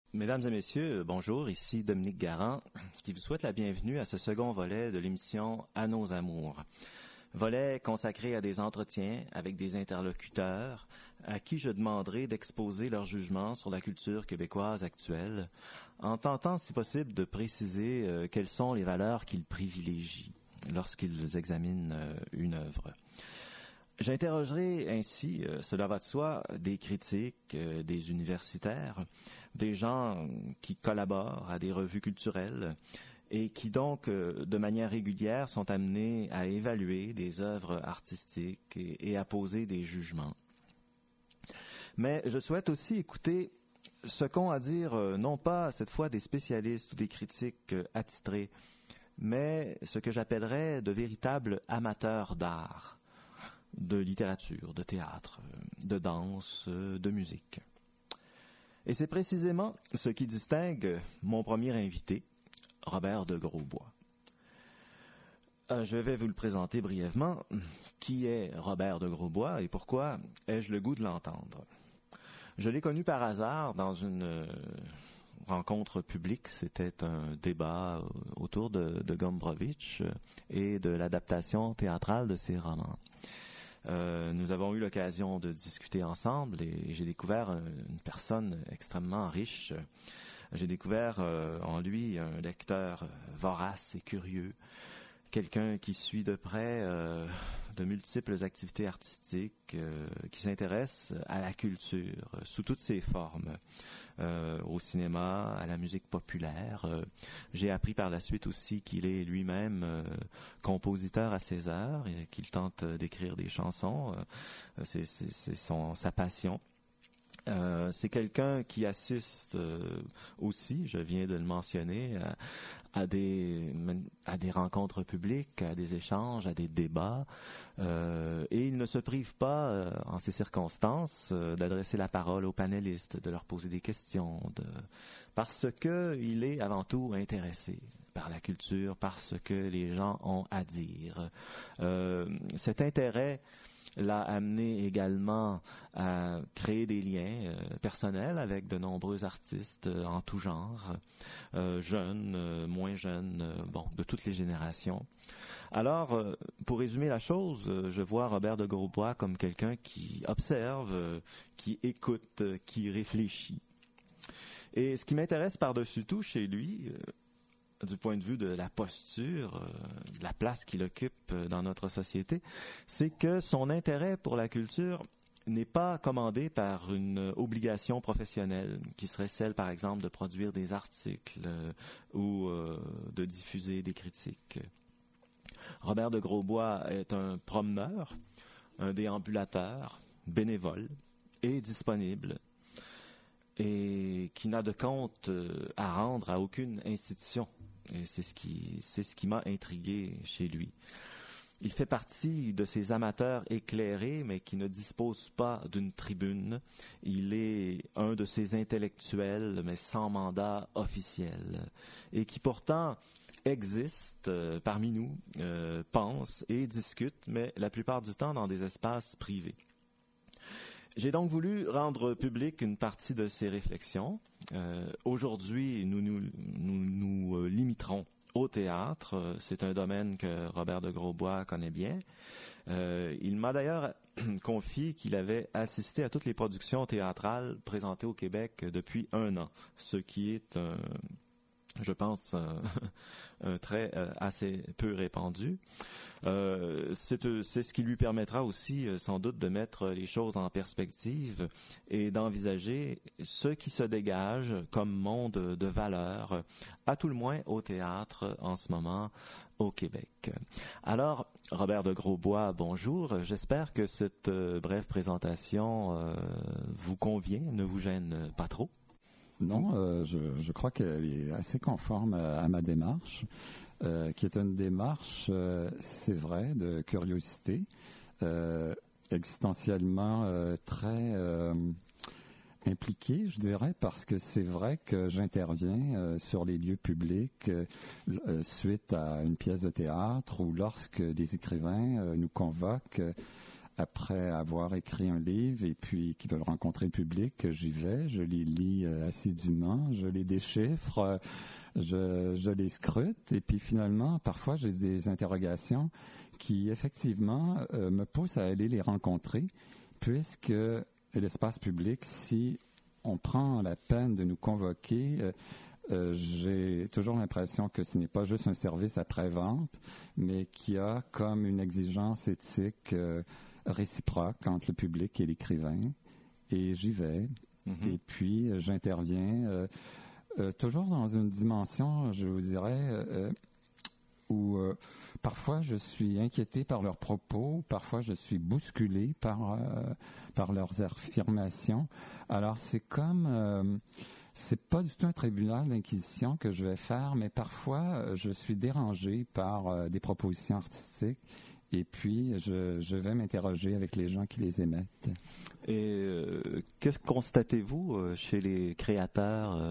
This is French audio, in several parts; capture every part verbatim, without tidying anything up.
Mesdames et messieurs, bonjour, ici Dominique Garand, qui vous souhaite la bienvenue à ce second volet de l'émission À nos amours. Volet consacré à des entretiens avec des interlocuteurs à qui je demanderai d'exposer leur jugement sur la culture québécoise actuelle, en tentant, si possible, de préciser euh, quelles sont les valeurs qu'ils privilégient lorsqu'ils examinent euh, une œuvre. J'interrogerai ainsi, euh, cela va de soi, des critiques, euh, des universitaires, des gens qui collaborent à des revues culturelles et qui donc, euh, de manière régulière, sont amenés à évaluer des œuvres artistiques et, et à poser des jugements. Mais je souhaite aussi écouter ce qu'ont à dire, euh, non pas cette fois des spécialistes ou des critiques euh, attitrés, mais ce que j'appellerais de véritables amateurs d'art, de littérature, de théâtre, de danse, de musique. Et c'est précisément ce qui distingue mon premier invité, Robert de Grosbois. Je vais vous le présenter brièvement. Qui est Robert de Grosbois et pourquoi ai-je le goût de l'entendre? Je l'ai connu par hasard dans une rencontre publique. C'était un débat autour de, de Gombrowicz et de l'adaptation théâtrale de ses romans. Euh, nous avons eu l'occasion de discuter ensemble et j'ai découvert une personne extrêmement riche. J'ai découvert euh, en lui un lecteur vorace et curieux, quelqu'un qui suit de près euh, de multiples activités artistiques, euh, qui s'intéresse à la culture euh, sous toutes ses formes, euh, au cinéma, à la musique populaire. Euh, j'ai appris par la suite aussi qu'il est lui-même euh, compositeur à ses heures et qu'il tente d'écrire des chansons. Euh, c'est, c'est, c'est son, sa passion. Euh, c'est quelqu'un qui assiste euh, aussi, je viens de le mentionner, à, à des à des rencontres publiques, à des échanges, à des débats, euh, et il ne se prive pas, euh, en ces circonstances, euh, d'adresser la parole aux panélistes, de leur poser des questions, de, parce que il est avant tout intéressé par la culture, parce que les gens ont à dire. Euh, cet intérêt l'a amené également à créer des liens euh, personnels avec de nombreux artistes euh, en tout genre, euh, jeunes, euh, moins jeunes, euh, bon, de toutes les générations. Alors, euh, pour résumer la chose, euh, je vois Robert de Grosbois comme quelqu'un qui observe, euh, qui écoute, euh, qui réfléchit. Et ce qui m'intéresse par-dessus tout chez lui, euh, du point de vue de la posture, euh, de la place qu'il occupe euh, dans notre société, c'est que son intérêt pour la culture n'est pas commandé par une obligation professionnelle, qui serait celle, par exemple, de produire des articles euh, ou euh, de diffuser des critiques. Robert de Grosbois est un promeneur, un déambulateur, bénévole et disponible, et qui n'a de compte à rendre à aucune institution. Et c'est ce qui, c'est ce qui m'a intrigué chez lui. Il fait partie de ces amateurs éclairés, mais qui ne disposent pas d'une tribune. Il est un de ces intellectuels, mais sans mandat officiel, et qui pourtant existe euh, parmi nous, euh, pense et discute, mais la plupart du temps dans des espaces privés. J'ai donc voulu rendre publique une partie de ces réflexions. Euh, aujourd'hui, nous nous, nous nous euh, limiterons au théâtre. C'est un domaine que Robert de Grosbois connaît bien. Euh, il m'a d'ailleurs confié qu'il avait assisté à toutes les productions théâtrales présentées au Québec depuis un an, ce qui est un... je pense, un, un trait euh, assez peu répandu. Euh, c'est, c'est ce qui lui permettra aussi, euh, sans doute, de mettre les choses en perspective et d'envisager ce qui se dégage comme monde de valeurs, à tout le moins au théâtre en ce moment au Québec. Alors, Robert de Grosbois, bonjour. J'espère que cette euh, brève présentation euh, vous convient, ne vous gêne pas trop. Non, euh, je, je crois qu'elle est assez conforme à, à ma démarche, euh, qui est une démarche, euh, c'est vrai, de curiosité, euh, existentiellement euh, très euh, impliquée, je dirais, parce que c'est vrai que j'interviens euh, sur les lieux publics euh, euh, suite à une pièce de théâtre ou lorsque des écrivains euh, nous convoquent après avoir écrit un livre et puis qui veulent rencontrer le public, j'y vais, je les lis euh, assidûment, je les déchiffre, euh, je, je les scrute et puis finalement, parfois j'ai des interrogations qui effectivement euh, me poussent à aller les rencontrer puisque l'espace public, si on prend la peine de nous convoquer, euh, Euh, j'ai toujours l'impression que ce n'est pas juste un service après-vente, mais qu'il y a comme une exigence éthique euh, réciproque entre le public et l'écrivain. Et j'y vais. Mm-hmm. Et puis, euh, j'interviens euh, euh, toujours dans une dimension, je vous dirais, euh, où euh, parfois je suis inquiété par leurs propos, parfois je suis bousculé par, euh, par leurs affirmations. Alors, c'est comme... Euh, C'est pas du tout un tribunal d'inquisition que je vais faire, mais parfois je suis dérangé par euh, des propositions artistiques et puis je, je vais m'interroger avec les gens qui les émettent. Et euh, que constatez-vous euh, chez les créateurs, euh,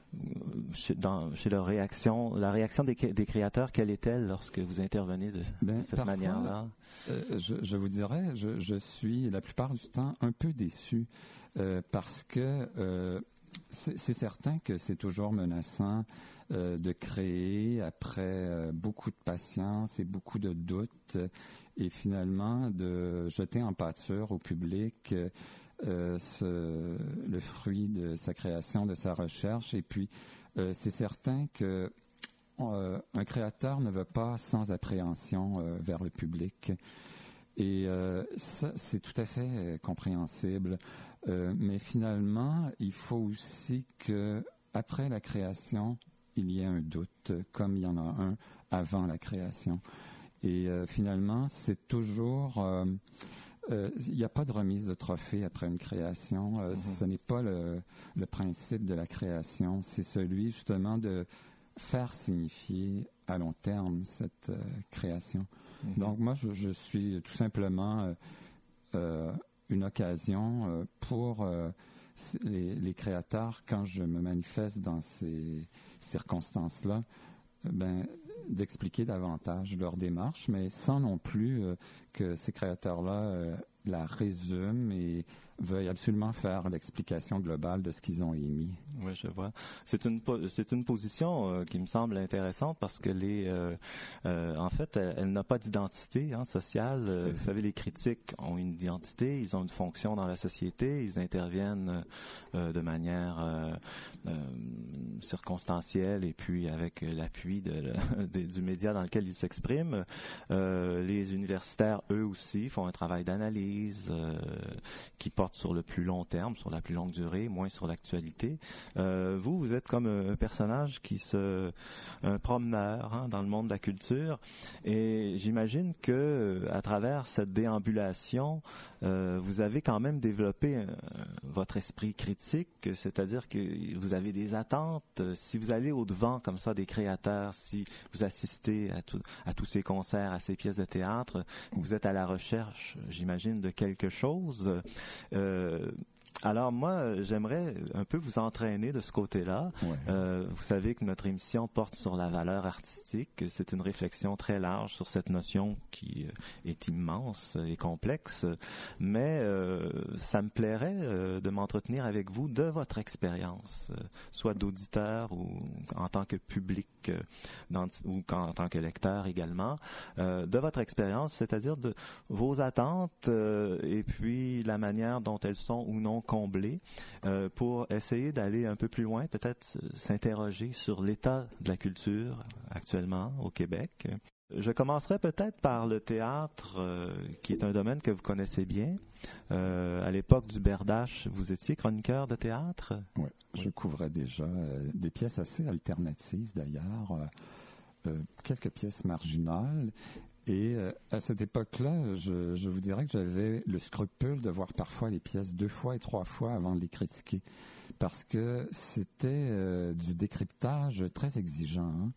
chez, dans, chez leur réaction, la réaction des, des créateurs, quelle est-elle lorsque vous intervenez de, ben, de cette parfois, manière-là? Euh, je, je vous dirais, je, je suis la plupart du temps un peu déçu euh, parce que euh, C'est, c'est certain que c'est toujours menaçant euh, de créer après euh, beaucoup de patience et beaucoup de doutes et finalement de jeter en pâture au public euh, ce, le fruit de sa création, de sa recherche. Et puis, euh, c'est certain que euh, un créateur ne va pas sans appréhension euh, vers le public. Et euh, ça, c'est tout à fait euh, compréhensible. Euh, mais finalement, il faut aussi que après la création, il y ait un doute, comme il y en a un avant la création. Et euh, finalement, c'est toujours... Euh, euh, il n'y a pas de remise de trophée après une création. Euh, mm-hmm. Ce n'est pas le, le principe de la création. C'est celui, justement, de faire signifier à long terme cette euh, création. Mm-hmm. Donc, moi, je, je suis tout simplement... Euh, euh, une occasion euh, pour euh, les, les créateurs, quand je me manifeste dans ces circonstances-là, euh, ben, d'expliquer davantage leur démarche, mais sans non plus euh, que ces créateurs-là euh, la résument et veuillent absolument faire l'explication globale de ce qu'ils ont émis. Oui, je vois. C'est une c'est une position euh, qui me semble intéressante parce que les euh, euh, en fait, elle, elle n'a pas d'identité hein, sociale. Euh, vous savez, les critiques ont une identité, ils ont une fonction dans la société, ils interviennent euh, de manière euh, euh, circonstancielle et puis avec l'appui de, de, du média dans lequel ils s'expriment. Euh, les universitaires, eux aussi, font un travail d'analyse euh, qui porte sur le plus long terme, sur la plus longue durée, moins sur l'actualité. Euh, vous, vous êtes comme un personnage qui se, un promeneur hein, dans le monde de la culture, et j'imagine que à travers cette déambulation, euh, vous avez quand même développé euh, votre esprit critique, c'est-à-dire que vous avez des attentes. Si vous allez au-devant comme ça des créateurs, si vous assistez à, tout, à tous ces concerts, à ces pièces de théâtre, vous êtes à la recherche, j'imagine, de quelque chose. Euh, alors moi, j'aimerais un peu vous entraîner de ce côté-là. Ouais. Euh, vous savez que notre émission porte sur la valeur artistique. C'est une réflexion très large sur cette notion qui est immense et complexe. Mais euh, ça me plairait euh, de m'entretenir avec vous de votre expérience, euh, soit d'auditeur ou en tant que public euh, dans, ou en tant que lecteur également, euh, de votre expérience, c'est-à-dire de vos attentes euh, et puis la manière dont elles sont ou non comblées euh, pour essayer d'aller un peu plus loin, peut-être s'interroger sur l'état de la culture actuellement au Québec. Je commencerai peut-être par le théâtre, euh, qui est un domaine que vous connaissez bien. Euh, à l'époque du Berdache, vous étiez chroniqueur de théâtre? Oui, oui. Je couvrais déjà euh, des pièces assez alternatives d'ailleurs, euh, euh, quelques pièces marginales. Et euh, à cette époque-là, je, je vous dirais que j'avais le scrupule de voir parfois les pièces deux fois et trois fois avant de les critiquer, parce que c'était euh, du décryptage très exigeant. Hein.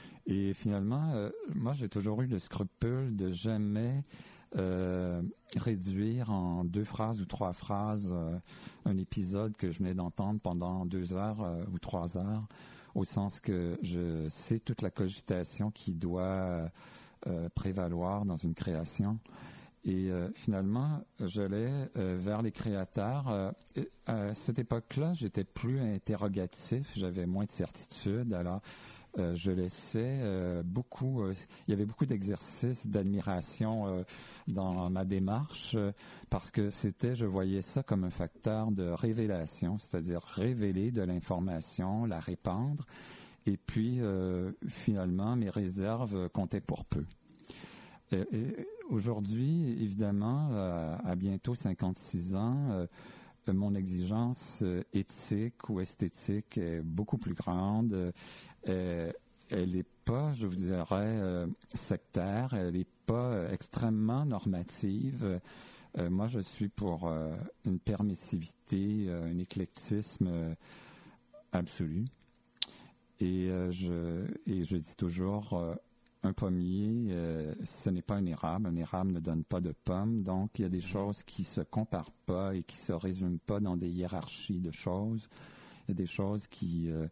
Et finalement, euh, moi, j'ai toujours eu le scrupule de jamais euh, réduire en deux phrases ou trois phrases euh, un épisode que je venais d'entendre pendant deux heures euh, ou trois heures, au sens que je sais toute la cogitation qui doit... Euh, prévaloir dans une création. Et euh, finalement, j'allais euh, vers les créateurs. Euh, à cette époque-là, j'étais plus interrogatif, j'avais moins de certitude. Alors, euh, je laissais euh, beaucoup. Euh, il y avait beaucoup d'exercices d'admiration euh, dans ma démarche euh, parce que c'était, je voyais ça comme un facteur de révélation, c'est-à-dire révéler de l'information, la répandre. Et puis, euh, finalement, mes réserves comptaient pour peu. Et, et aujourd'hui, évidemment, euh, à bientôt cinquante-six ans, euh, mon exigence euh, éthique ou esthétique est beaucoup plus grande. Euh, elle n'est pas, je vous dirais, euh, sectaire, elle n'est pas euh, extrêmement normative. Euh, moi, je suis pour euh, une permissivité, euh, un éclectisme euh, absolu. Et, euh, je, et je dis toujours... Euh, Un pommier, euh, ce n'est pas un érable. Un érable ne donne pas de pommes. Donc, il y a des choses qui ne se comparent pas et qui ne se résument pas dans des hiérarchies de choses. Il y a des choses qui euh,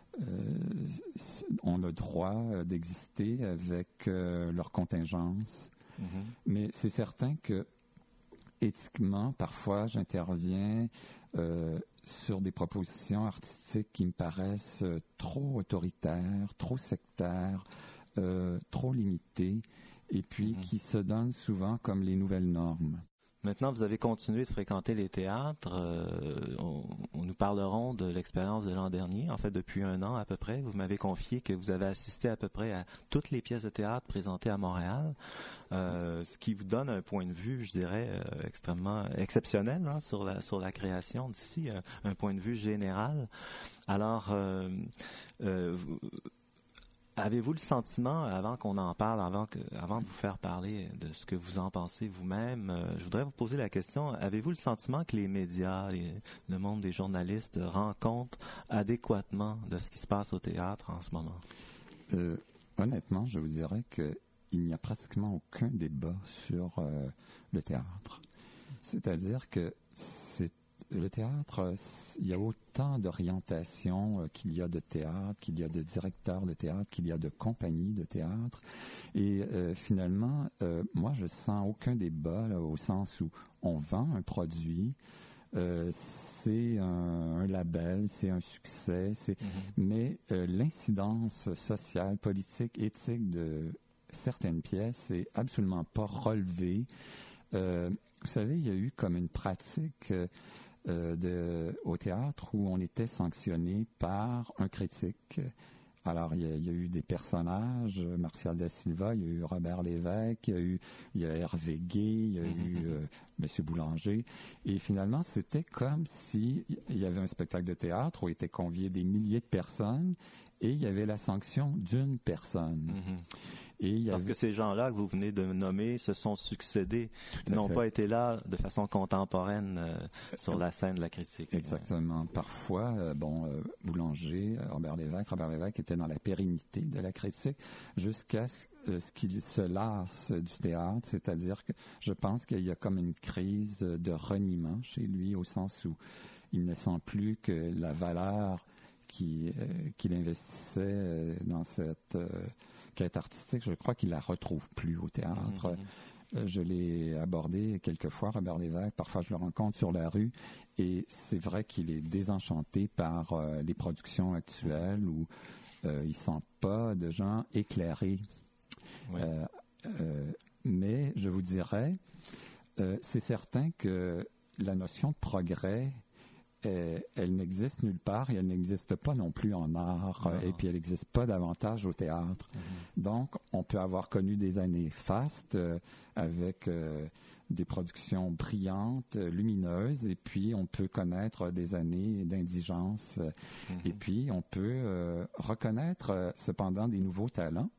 euh, ont le droit d'exister avec euh, leur contingence. Mm-hmm. Mais c'est certain que, éthiquement, parfois, j'interviens euh, sur des propositions artistiques qui me paraissent trop autoritaires, trop sectaires, Euh, trop limité et puis mmh. qui se donnent souvent comme les nouvelles normes. Maintenant, vous avez continué de fréquenter les théâtres. Euh, on, on nous parlerons de l'expérience de l'an dernier. En fait, depuis un an à peu près, vous m'avez confié que vous avez assisté à peu près à toutes les pièces de théâtre présentées à Montréal, euh, ce qui vous donne un point de vue, je dirais, euh, extrêmement exceptionnel hein, sur la sur la création d'ici, un, un point de vue général. Alors, euh, euh, vous, avez-vous le sentiment, avant qu'on en parle, avant, que, avant de vous faire parler de ce que vous en pensez vous-même, euh, je voudrais vous poser la question, avez-vous le sentiment que les médias, les, le monde des journalistes rend compte adéquatement de ce qui se passe au théâtre en ce moment? Euh, honnêtement, je vous dirais qu'il n'y a pratiquement aucun débat sur euh, le théâtre. C'est-à-dire que c'est le théâtre, il y a autant d'orientations qu'il y a de théâtre, qu'il y a de directeurs de théâtre, qu'il y a de compagnies de théâtre. Et euh, finalement, euh, moi, je sens aucun débat là, au sens où on vend un produit, euh, c'est un, un label, c'est un succès, c'est... Mm-hmm. mais euh, l'incidence sociale, politique, éthique de certaines pièces n'est absolument pas relevée. Euh, vous savez, il y a eu comme une pratique... Euh, Euh, de, au théâtre où on était sanctionné par un critique. Alors, il y a, il y a eu des personnages, Martial da Silva, il y a eu Robert Lévesque, il y a eu il y a Hervé Gay, il y a mm-hmm. eu euh, M. Boulanger. Et finalement, c'était comme si il y avait un spectacle de théâtre où étaient conviés des milliers de personnes et il y avait la sanction d'une personne. Mm-hmm. Et il y Parce avait... que ces gens-là que vous venez de nommer se sont succédés, n'ont fait. pas été là de façon contemporaine euh, sur la scène de la critique. Exactement. Parfois, euh, bon, euh, Boulanger, Robert Lévesque, Robert Lévesque était dans la pérennité de la critique jusqu'à ce, euh, ce qu'il se lasse du théâtre, c'est-à-dire que je pense qu'il y a comme une crise de reniement chez lui, au sens où il ne sent plus que la valeur qui, euh, qu'il investissait euh, dans cette... Euh, quête artistique, je crois qu'il la retrouve plus au théâtre. Mm-hmm. Euh, je l'ai abordé quelques fois, Robert Lévesque. Parfois, je le rencontre sur la rue et c'est vrai qu'il est désenchanté par euh, les productions actuelles où euh, il ne sent pas de gens éclairés. Oui. Euh, euh, mais je vous dirais, euh, c'est certain que la notion de progrès Elle, elle n'existe nulle part et elle n'existe pas non plus en art non. et puis elle n'existe pas davantage au théâtre. Mm-hmm. Donc, on peut avoir connu des années fastes euh, avec euh, des productions brillantes, lumineuses et puis on peut connaître des années d'indigence mm-hmm. et puis on peut euh, reconnaître euh, cependant des nouveaux talents.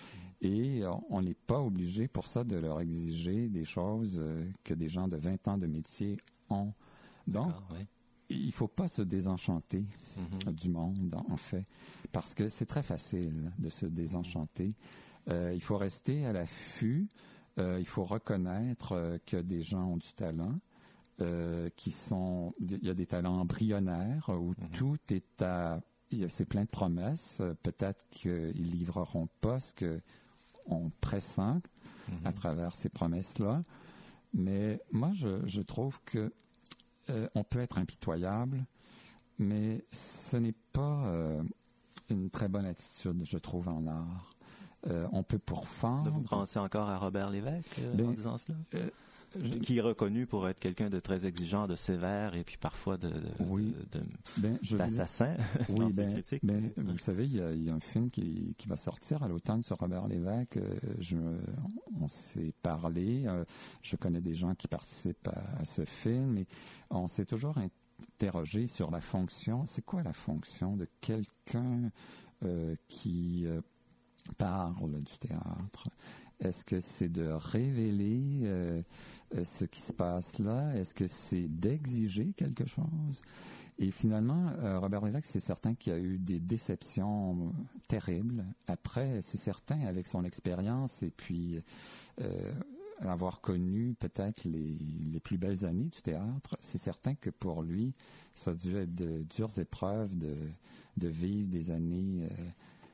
Et on n'est pas obligé pour ça de leur exiger des choses euh, que des gens de vingt ans de métier ont. Donc, oui. il ne faut pas se désenchanter mm-hmm. du monde, en fait, parce que c'est très facile de se désenchanter. Euh, il faut rester à l'affût, euh, il faut reconnaître euh, que des gens ont du talent, euh, qui sont, il y a des talents embryonnaires où mm-hmm. tout est à, c'est plein de promesses. Peut-être qu'ils livreront pas ce que on pressent mm-hmm. à travers ces promesses-là. Mais moi, je, je trouve que euh, on peut être impitoyable, mais ce n'est pas euh, une très bonne attitude, je trouve, en art. Euh, on peut pourfendre. Vous pensez encore à Robert Lévesque euh, ben, en disant cela? Euh, Je... qui est reconnu pour être quelqu'un de très exigeant, de sévère et puis parfois de, de, oui. de, de ben, je d'assassin oui, dans ben, ses critiques. Ben, vous savez, il y, a, il y a un film qui, qui va sortir à l'automne sur Robert Lévesque. Je, on s'est parlé. Je connais des gens qui participent à, à ce film et on s'est toujours interrogé sur la fonction. C'est quoi la fonction de quelqu'un euh, qui euh, parle du théâtre? Est-ce que c'est de révéler euh, ce qui se passe là? Est-ce que c'est d'exiger quelque chose? Et finalement, euh, Robert Lévesque, c'est certain qu'il y a eu des déceptions terribles. Après, c'est certain, avec son expérience et puis euh, avoir connu peut-être les, les plus belles années du théâtre, c'est certain que pour lui, ça a dû être de dures épreuves de, de vivre des années... Euh,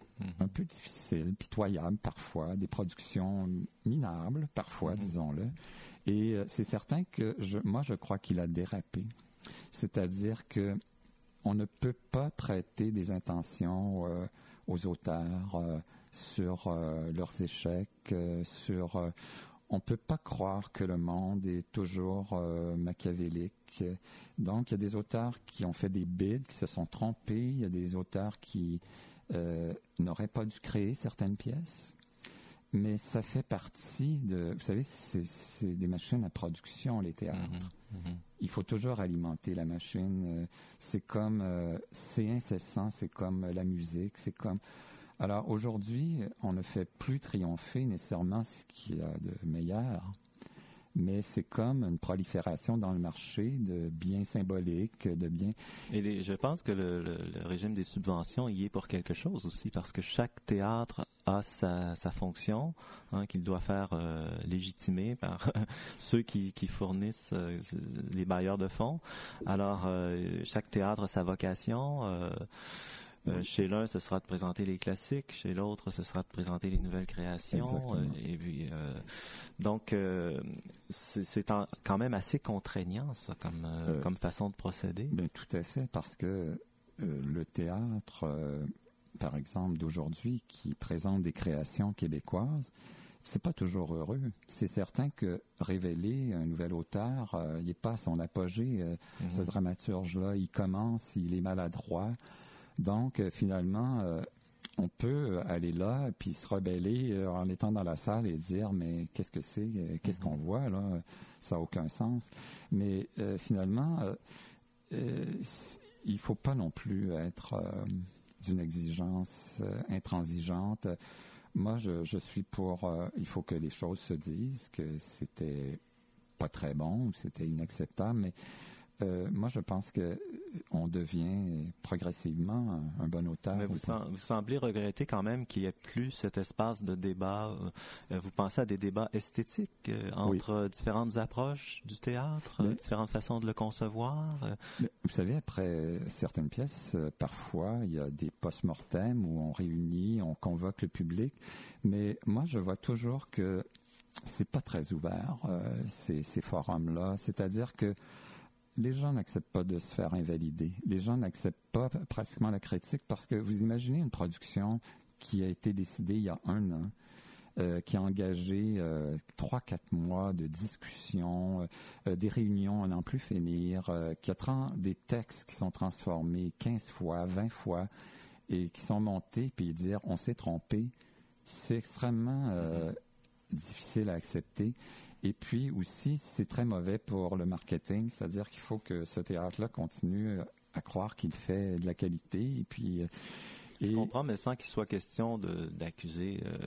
un peu difficile, pitoyable parfois, des productions minables parfois, mm-hmm. disons-le. Et euh, c'est certain que je, moi, je crois qu'il a dérapé. C'est-à-dire que on ne peut pas prêter des intentions euh, aux auteurs euh, sur euh, leurs échecs, euh, sur... Euh, on ne peut pas croire que le monde est toujours euh, machiavélique. Donc, il y a des auteurs qui ont fait des bides, qui se sont trompés. Il y a des auteurs qui... Euh, n'aurait pas dû créer certaines pièces, mais ça fait partie de... Vous savez, c'est, c'est des machines à production, les théâtres. Mm-hmm. Mm-hmm. Il faut toujours alimenter la machine. C'est comme... Euh, c'est incessant, c'est comme la musique, c'est comme... Alors, aujourd'hui, on ne fait plus triompher nécessairement ce qu'il y a de meilleur, mais c'est comme une prolifération dans le marché de biens symboliques, de biens... Et les, je pense que le, le, le régime des subventions y est pour quelque chose aussi, parce que chaque théâtre a sa, sa fonction, hein, qu'il doit faire euh, légitimer par ceux qui, qui fournissent euh, les bailleurs de fonds. Alors, euh, chaque théâtre a sa vocation... Euh, Euh, chez l'un, ce sera de présenter les classiques. Chez l'autre, ce sera de présenter les nouvelles créations. Euh, et puis, euh, donc, euh, c'est, c'est en, quand même assez contraignant, ça, comme, euh, euh, comme façon de procéder. Ben, tout à fait, parce que euh, le théâtre, euh, par exemple, d'aujourd'hui, qui présente des créations québécoises, c'est pas toujours heureux. C'est certain que révéler un nouvel auteur, euh, il n'est pas à son apogée. Euh, mm-hmm. Ce dramaturge-là, il commence, il est maladroit. Donc, euh, finalement, euh, on peut aller là puis se rebeller euh, en étant dans la salle et dire, mais qu'est-ce que c'est? Euh, qu'est-ce qu'on voit là? Ça n'a aucun sens. Mais euh, finalement, euh, euh, il ne faut pas non plus être euh, d'une exigence euh, intransigeante. Moi, je, je suis pour... Euh, il faut que les choses se disent, que c'était pas très bon ou c'était inacceptable, mais... Euh, moi, je pense que on devient progressivement un, un bon auteur. Mais vous, sem- vous semblez regretter quand même qu'il n'y ait plus cet espace de débat. Euh, vous pensez à des débats esthétiques euh, entre oui. différentes approches du théâtre, mais, différentes façons de le concevoir. Mais, vous savez, après certaines pièces, euh, parfois, il y a des post-mortem où on réunit, on convoque le public. Mais moi, je vois toujours que c'est pas très ouvert, euh, ces, ces forums-là. C'est-à-dire que les gens n'acceptent pas de se faire invalider. Les gens n'acceptent pas pratiquement la critique parce que vous imaginez une production qui a été décidée il y a un an, euh, qui a engagé euh, trois, quatre mois de discussions, euh, des réunions à n'en plus finir, euh, qui a tra- des textes qui sont transformés quinze fois, vingt fois, et qui sont montés, puis dire on s'est trompé, c'est extrêmement euh, difficile à accepter. Et puis aussi, c'est très mauvais pour le marketing, c'est-à-dire qu'il faut que ce théâtre-là continue à croire qu'il fait de la qualité. Et puis, et... Je comprends, mais sans qu'il soit question de, d'accuser euh,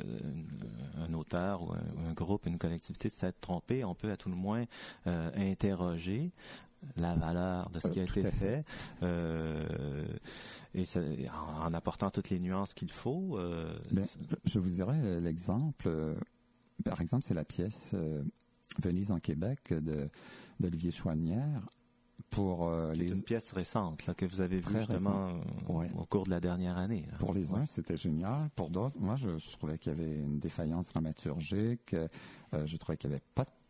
un auteur ou un, un groupe, une collectivité de s'être trompé, on peut à tout le moins euh, interroger la valeur de ce qui a euh, été fait, fait. Euh, et ça, en, en apportant toutes les nuances qu'il faut. Euh, ben, je vous dirais l'exemple. Euh, par exemple, c'est la pièce euh, Venise en Québec de d'Olivier Chouanière. Pour euh, les une pièce récente là, que vous avez vue justement euh, ouais. au cours de la dernière année. Là. Pour les uns, c'était génial. Pour d'autres, moi, je, je trouvais qu'il y avait une défaillance dramaturgique. Euh, je trouvais qu'il n'y avait pas de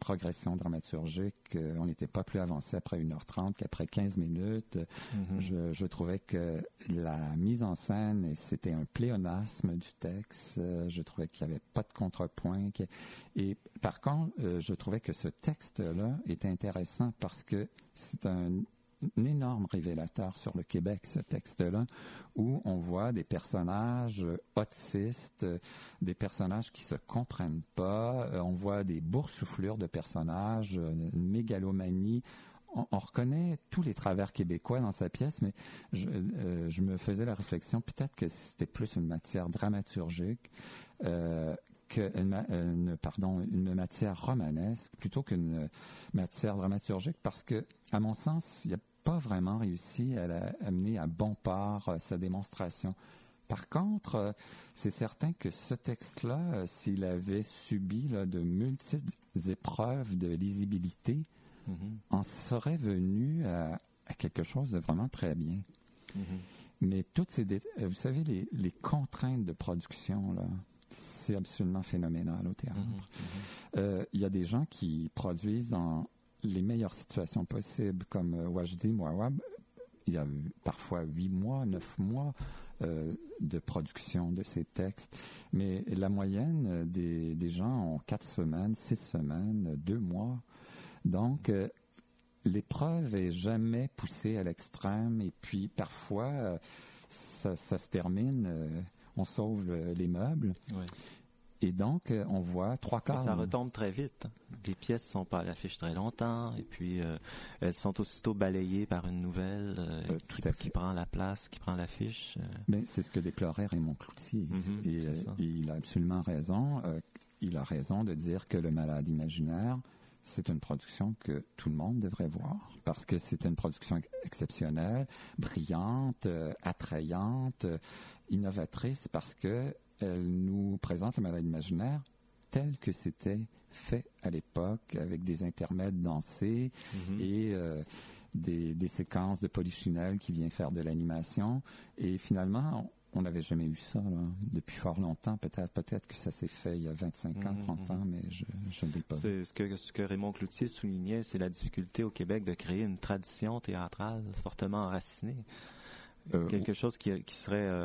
progression dramaturgique. Euh, on n'était pas plus avancé après une heure trente qu'après quinze minutes. Mm-hmm. Je, je trouvais que la mise en scène, et c'était un pléonasme du texte. Euh, je trouvais qu'il n'y avait pas de contrepoint. Qu'... Et par contre, euh, je trouvais que ce texte-là était intéressant parce que c'est un... un énorme révélateur sur le Québec, ce texte-là, où on voit des personnages autistes, des personnages qui se comprennent pas, on voit des boursouflures de personnages, une mégalomanie. On, on reconnaît tous les travers québécois dans sa pièce, mais je, euh, je me faisais la réflexion, peut-être que c'était plus une matière dramaturgique, euh, Une, une, pardon, une matière romanesque plutôt qu'une matière dramaturgique, parce que, à mon sens, il n'a pas vraiment réussi à la, amener à bon port euh, sa démonstration. Par contre, euh, c'est certain que ce texte-là, euh, s'il avait subi là, de multiples épreuves de lisibilité, mm-hmm. en serait venu à, à quelque chose de vraiment très bien. Mm-hmm. Mais toutes ces, dé- vous savez, les, les contraintes de production, là, c'est absolument phénoménal au théâtre. Il mmh, mmh. euh, y a des gens qui produisent dans les meilleures situations possibles, comme euh, Wajdi Mouawad. Il y a parfois huit mois, neuf mois euh, de production de ces textes. Mais la moyenne des, des gens ont quatre semaines, six semaines, deux mois. Donc, euh, l'épreuve est jamais poussée à l'extrême. Et puis, parfois, euh, ça, ça se termine... Euh, on sauve le, les meubles. Oui. Et donc, euh, on voit trois quarts... Mais ça retombe très vite. Les pièces ne sont pas à l'affiche très longtemps, et puis euh, elles sont aussitôt balayées par une nouvelle euh, euh, qui, qui prend la place, qui prend l'affiche. Euh. Mais c'est ce que déplorait Raymond Cloutier. Mm-hmm, et, euh, et il a absolument raison. Euh, il a raison de dire que Le Malade imaginaire, c'est une production que tout le monde devrait voir, parce que c'est une production ex- exceptionnelle, brillante, euh, attrayante, euh, innovatrice, parce que elle nous présente Le Malade imaginaire tel que c'était fait à l'époque, avec des intermèdes dansés mm-hmm. et euh, des, des séquences de Polichinelle qui vient faire de l'animation. Et finalement, on n'avait jamais eu ça là, depuis fort longtemps. Peut-être, peut-être que ça s'est fait il y a vingt-cinq ans, trente ans, mais je ne l'ai pas c'est vu. Ce que, ce que Raymond Cloutier soulignait, c'est la difficulté au Québec de créer une tradition théâtrale fortement enracinée. Euh, Quelque chose qui, qui serait euh,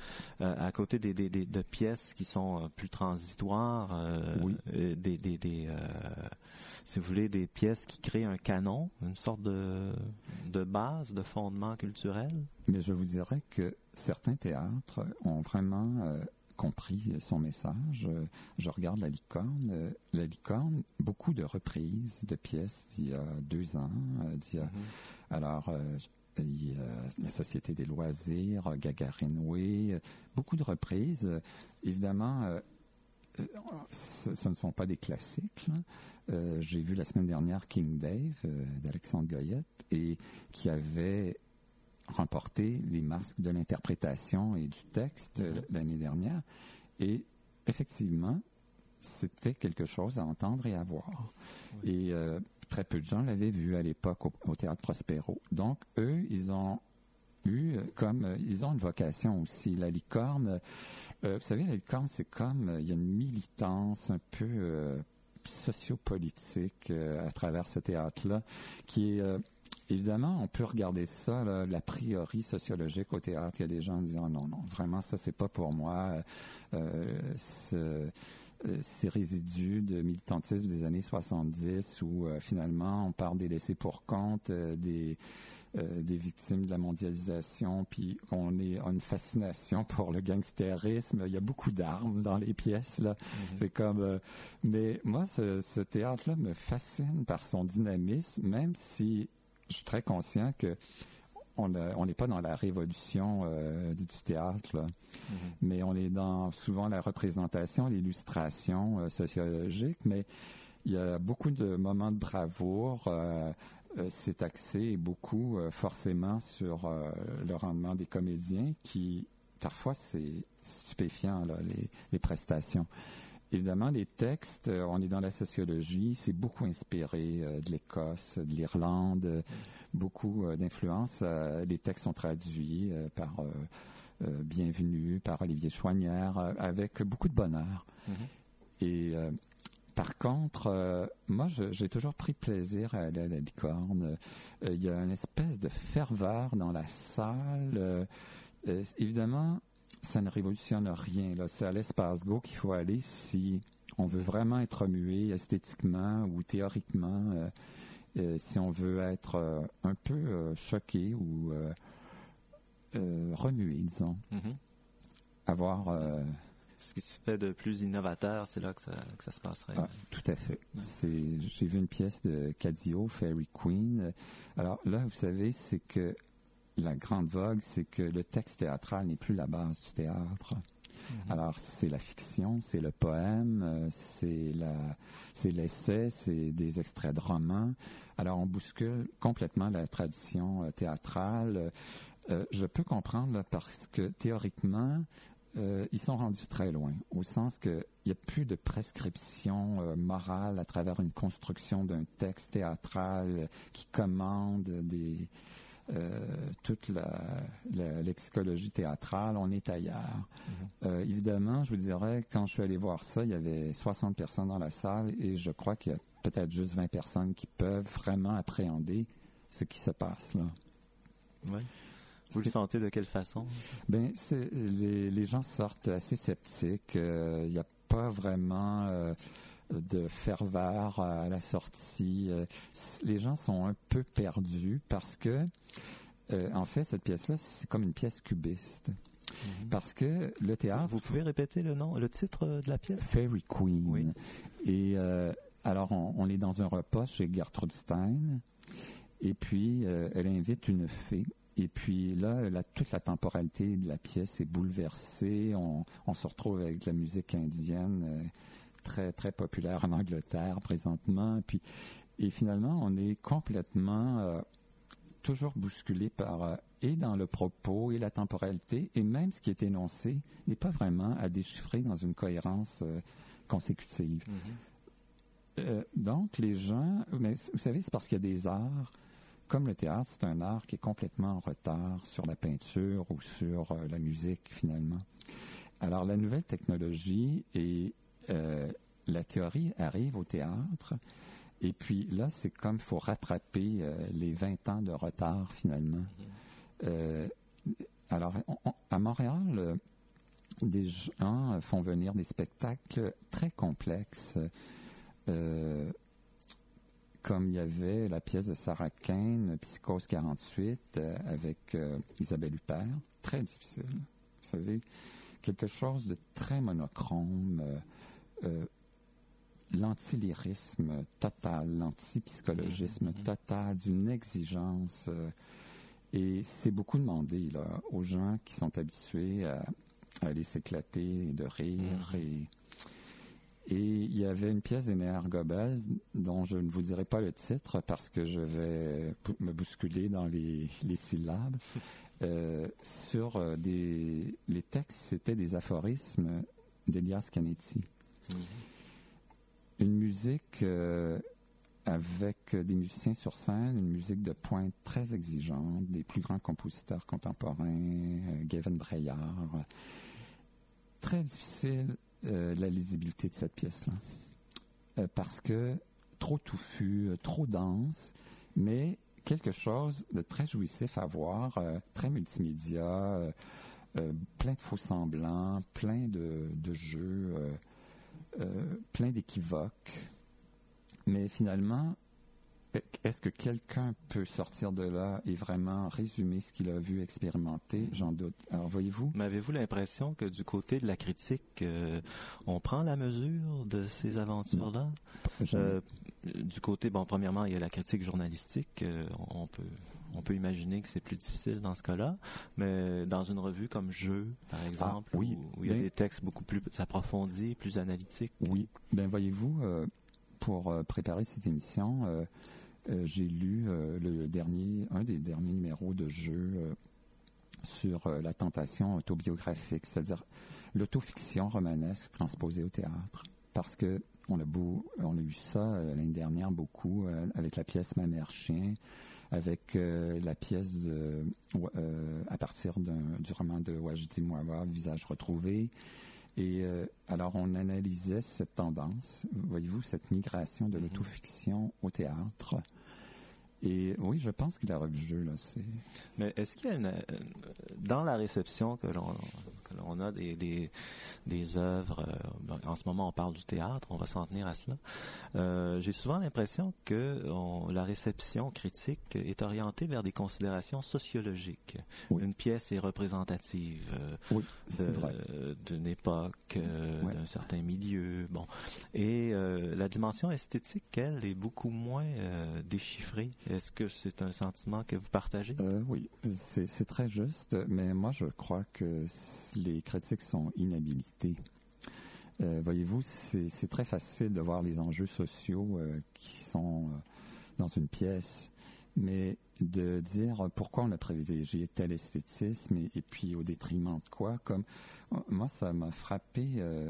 à côté des, des, des de pièces qui sont plus transitoires, euh, oui. des, des, des euh, si vous voulez, des pièces qui créent un canon, une sorte de, de base, de fondement culturel. Mais je vous dirais que certains théâtres ont vraiment euh, compris son message. Je regarde La Licorne. La Licorne, beaucoup de reprises de pièces d'il y a deux ans. D'il y a, mm-hmm. Alors, euh, il y a la Société des loisirs, Gagarine Way, beaucoup de reprises. Évidemment, euh, ce, ce ne sont pas des classiques. Euh, j'ai vu la semaine dernière King Dave euh, d'Alexandre Goyette, et qui avait remporté les masques de l'interprétation et du texte mm-hmm. l'année dernière. Et effectivement, c'était quelque chose à entendre et à voir. Oui. Et euh, très peu de gens l'avaient vu à l'époque au, au Théâtre Prospero. Donc, eux, ils ont eu comme... Euh, ils ont une vocation aussi. La Licorne, euh, vous savez, la Licorne, c'est comme... Euh, il y a une militance un peu euh, sociopolitique euh, à travers ce théâtre-là, qui est... Euh, évidemment, on peut regarder ça, là, l'a priori sociologique au théâtre. Il y a des gens qui disent oh, « Non, non, vraiment, ça, c'est pas pour moi. Euh, c'est... ces résidus de militantisme des années soixante-dix où euh, finalement on part des laissés pour compte, euh, des, euh, des victimes de la mondialisation, puis on est, a une fascination pour le gangstérisme. Il y a beaucoup d'armes dans les pièces, là. Mm-hmm. C'est comme... Euh, mais moi, ce, ce théâtre-là me fascine par son dynamisme, même si je suis très conscient que on n'est pas dans la révolution euh, du théâtre, là. Mm-hmm. Mais on est dans souvent la représentation, l'illustration euh, sociologique, mais il y a beaucoup de moments de bravoure. Euh, euh, c'est axé beaucoup euh, forcément sur euh, le rendement des comédiens qui, parfois, c'est stupéfiant, là, les, les prestations. Évidemment, les textes, euh, on est dans la sociologie, c'est beaucoup inspiré euh, de l'Écosse, de l'Irlande, euh, beaucoup euh, d'influences. Euh, les textes sont traduits euh, par euh, euh, Bienvenue, par Olivier Chouanière, euh, avec beaucoup de bonheur. Mm-hmm. Et euh, par contre, euh, moi, je, j'ai toujours pris plaisir à aller à la Licorne. Il euh, y a une espèce de ferveur dans la salle. Euh, euh, évidemment, ça ne révolutionne rien, là. C'est à l'Espace Go qu'il faut aller si on veut vraiment être remué esthétiquement ou théoriquement, euh, euh, si on veut être euh, un peu euh, choqué ou euh, euh, remué, disons. Mm-hmm. Avoir... Euh, Ce qui se fait de plus innovateur, c'est là que ça, que ça se passerait. Ah, tout à fait. Ouais. C'est, j'ai vu une pièce de Cadio, Fairy Queen. Alors là, vous savez, c'est que la grande vogue, c'est que le texte théâtral n'est plus la base du théâtre. Mm-hmm. Alors, c'est la fiction, c'est le poème, c'est, la, c'est l'essai, c'est des extraits de romans. Alors, on bouscule complètement la tradition théâtrale. Euh, je peux comprendre, là, parce que théoriquement, Euh, ils sont rendus très loin, au sens qu'il n'y a plus de prescription euh, morale à travers une construction d'un texte théâtral euh, qui commande des, euh, toute la, la lexicologie théâtrale. On est ailleurs. Mm-hmm. Euh, évidemment, je vous dirais, quand je suis allé voir ça, il y avait soixante personnes dans la salle et je crois qu'il y a peut-être juste vingt personnes qui peuvent vraiment appréhender ce qui se passe là. Oui. Vous le sentez de quelle façon? Ben, c'est, les, les gens sortent assez sceptiques. Il euh, n'y a pas vraiment euh, de ferveur à la sortie. Euh, les gens sont un peu perdus parce que, euh, en fait, cette pièce-là, c'est comme une pièce cubiste. Mm-hmm. Parce que le théâtre... Vous pouvez répéter le nom, le titre de la pièce? Fairy Queen. Oui. Et euh, alors, on, on est dans un repas chez Gertrude Stein. Et puis, euh, elle invite une fée. Et puis là, la, toute la temporalité de la pièce est bouleversée. On, on se retrouve avec de la musique indienne euh, très très populaire en Angleterre présentement. Puis, et finalement, on est complètement euh, toujours bousculé par euh, et dans le propos et la temporalité, et même ce qui est énoncé n'est pas vraiment à déchiffrer dans une cohérence euh, consécutive. Mm-hmm. Euh, donc, les gens, mais vous savez, c'est parce qu'il y a des arts. Comme le théâtre, c'est un art qui est complètement en retard sur la peinture ou sur euh, la musique, finalement. Alors, la nouvelle technologie et euh, la théorie arrivent au théâtre. Et puis là, c'est comme il faut rattraper euh, les vingt ans de retard, finalement. Mm-hmm. Euh, alors, on, on, à Montréal, euh, des gens font venir des spectacles très complexes. Euh, Comme il y avait la pièce de Sarah Kane, Psychose quarante-huit, euh, avec euh, Isabelle Huppert, très difficile. Vous savez, quelque chose de très monochrome, euh, euh, l'antilyrisme total, l'antipsychologisme mm-hmm. total, d'une exigence. Euh, et c'est beaucoup demandé là, aux gens qui sont habitués à, à aller s'éclater, de rire mm-hmm. et... Et il y avait une pièce d'Enéas Gobez dont je ne vous dirai pas le titre parce que je vais me bousculer dans les, les syllabes. Euh, sur euh, des... Les textes, c'était des aphorismes d'Elias Canetti. Mm-hmm. Une musique euh, avec des musiciens sur scène, une musique de pointe très exigeante, des plus grands compositeurs contemporains, euh, Gavin Breillat. Très difficile. Euh, la lisibilité de cette pièce-là. Euh, parce que trop touffu, euh, trop dense, mais quelque chose de très jouissif à voir, euh, très multimédia, euh, euh, plein de faux semblants, plein de, de jeux, euh, euh, plein d'équivoques. Mais finalement, est-ce que quelqu'un peut sortir de là et vraiment résumer ce qu'il a vu, expérimenter? J'en doute. Alors, voyez-vous? Mais avez-vous l'impression que du côté de la critique, euh, on prend la mesure de ces aventures-là? Euh, du côté, bon, premièrement, il y a la critique journalistique. Euh, on peut, on peut imaginer que c'est plus difficile dans ce cas-là. Mais dans une revue comme Jeu, par exemple, ah, oui, où, où il y a ben, des textes beaucoup plus approfondis, plus analytiques. Oui. Ben, voyez-vous, euh, pour euh, préparer cette émission, euh, Euh, j'ai lu euh, le dernier, un des derniers numéros de Jeu euh, sur euh, la tentation autobiographique, c'est-à-dire l'autofiction romanesque transposée au théâtre. Parce que on a, beau, on a eu ça euh, l'année dernière beaucoup euh, avec la pièce Ma mère chien, avec euh, la pièce de, euh, à partir d'un, du roman de Wajdi Mouawar, Visage retrouvé. Et euh, alors, on analysait cette tendance, voyez-vous, cette migration de mm-hmm. l'autofiction au théâtre. Et oui, je pense qu'il a revu le jeu, là. C'est... Mais est-ce qu'il y a une, dans la réception que l'on, que l'on a des, des, des œuvres, euh, en ce moment on parle du théâtre, on va s'en tenir à cela, euh, j'ai souvent l'impression que on, la réception critique est orientée vers des considérations sociologiques. Oui. Une pièce est représentative euh, oui, c'est de, vrai. d'une époque, euh, ouais. d'un certain milieu. Bon. Et euh, la dimension esthétique, elle, est beaucoup moins euh, déchiffrée. Est-ce que c'est un sentiment que vous partagez? Euh, oui, c'est, c'est très juste, mais moi je crois que les critiques sont inhabilités. Euh, voyez-vous, c'est, c'est très facile de voir les enjeux sociaux euh, qui sont euh, dans une pièce, mais de dire pourquoi on a privilégié tel esthétisme et, et puis au détriment de quoi, comme moi ça m'a frappé euh,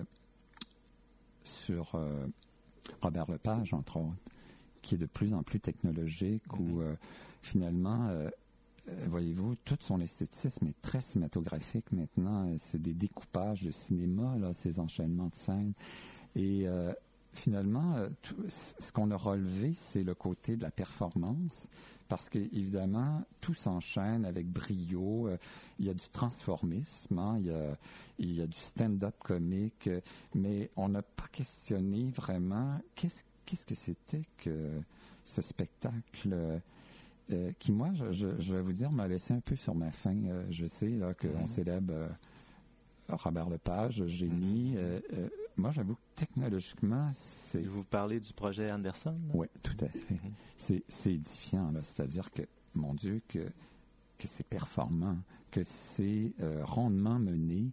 sur euh, Robert Lepage, entre autres, qui est de plus en plus technologique, mm-hmm. où euh, finalement, euh, voyez-vous, tout son esthétisme est très cinématographique maintenant. C'est des découpages de cinéma, là, ces enchaînements de scènes. Et euh, finalement, euh, tout, ce qu'on a relevé, c'est le côté de la performance, parce que évidemment, tout s'enchaîne avec brio. Euh, il y a du transformisme, hein, il y a, il y a du stand-up comique, mais on n'a pas questionné vraiment qu'est-ce Qu'est-ce que c'était que ce spectacle euh, qui, moi, je, je, je vais vous dire, m'a laissé un peu sur ma faim. Euh, je sais là qu'on mm-hmm. célèbre euh, Robert Lepage, génie. Mm-hmm. Euh, euh, moi, j'avoue que technologiquement, c'est... Vous parlez du projet Anderson? Oui, tout à fait. Mm-hmm. C'est, c'est édifiant, là. C'est-à-dire que, mon Dieu, que, que c'est performant, que c'est euh, rondement mené.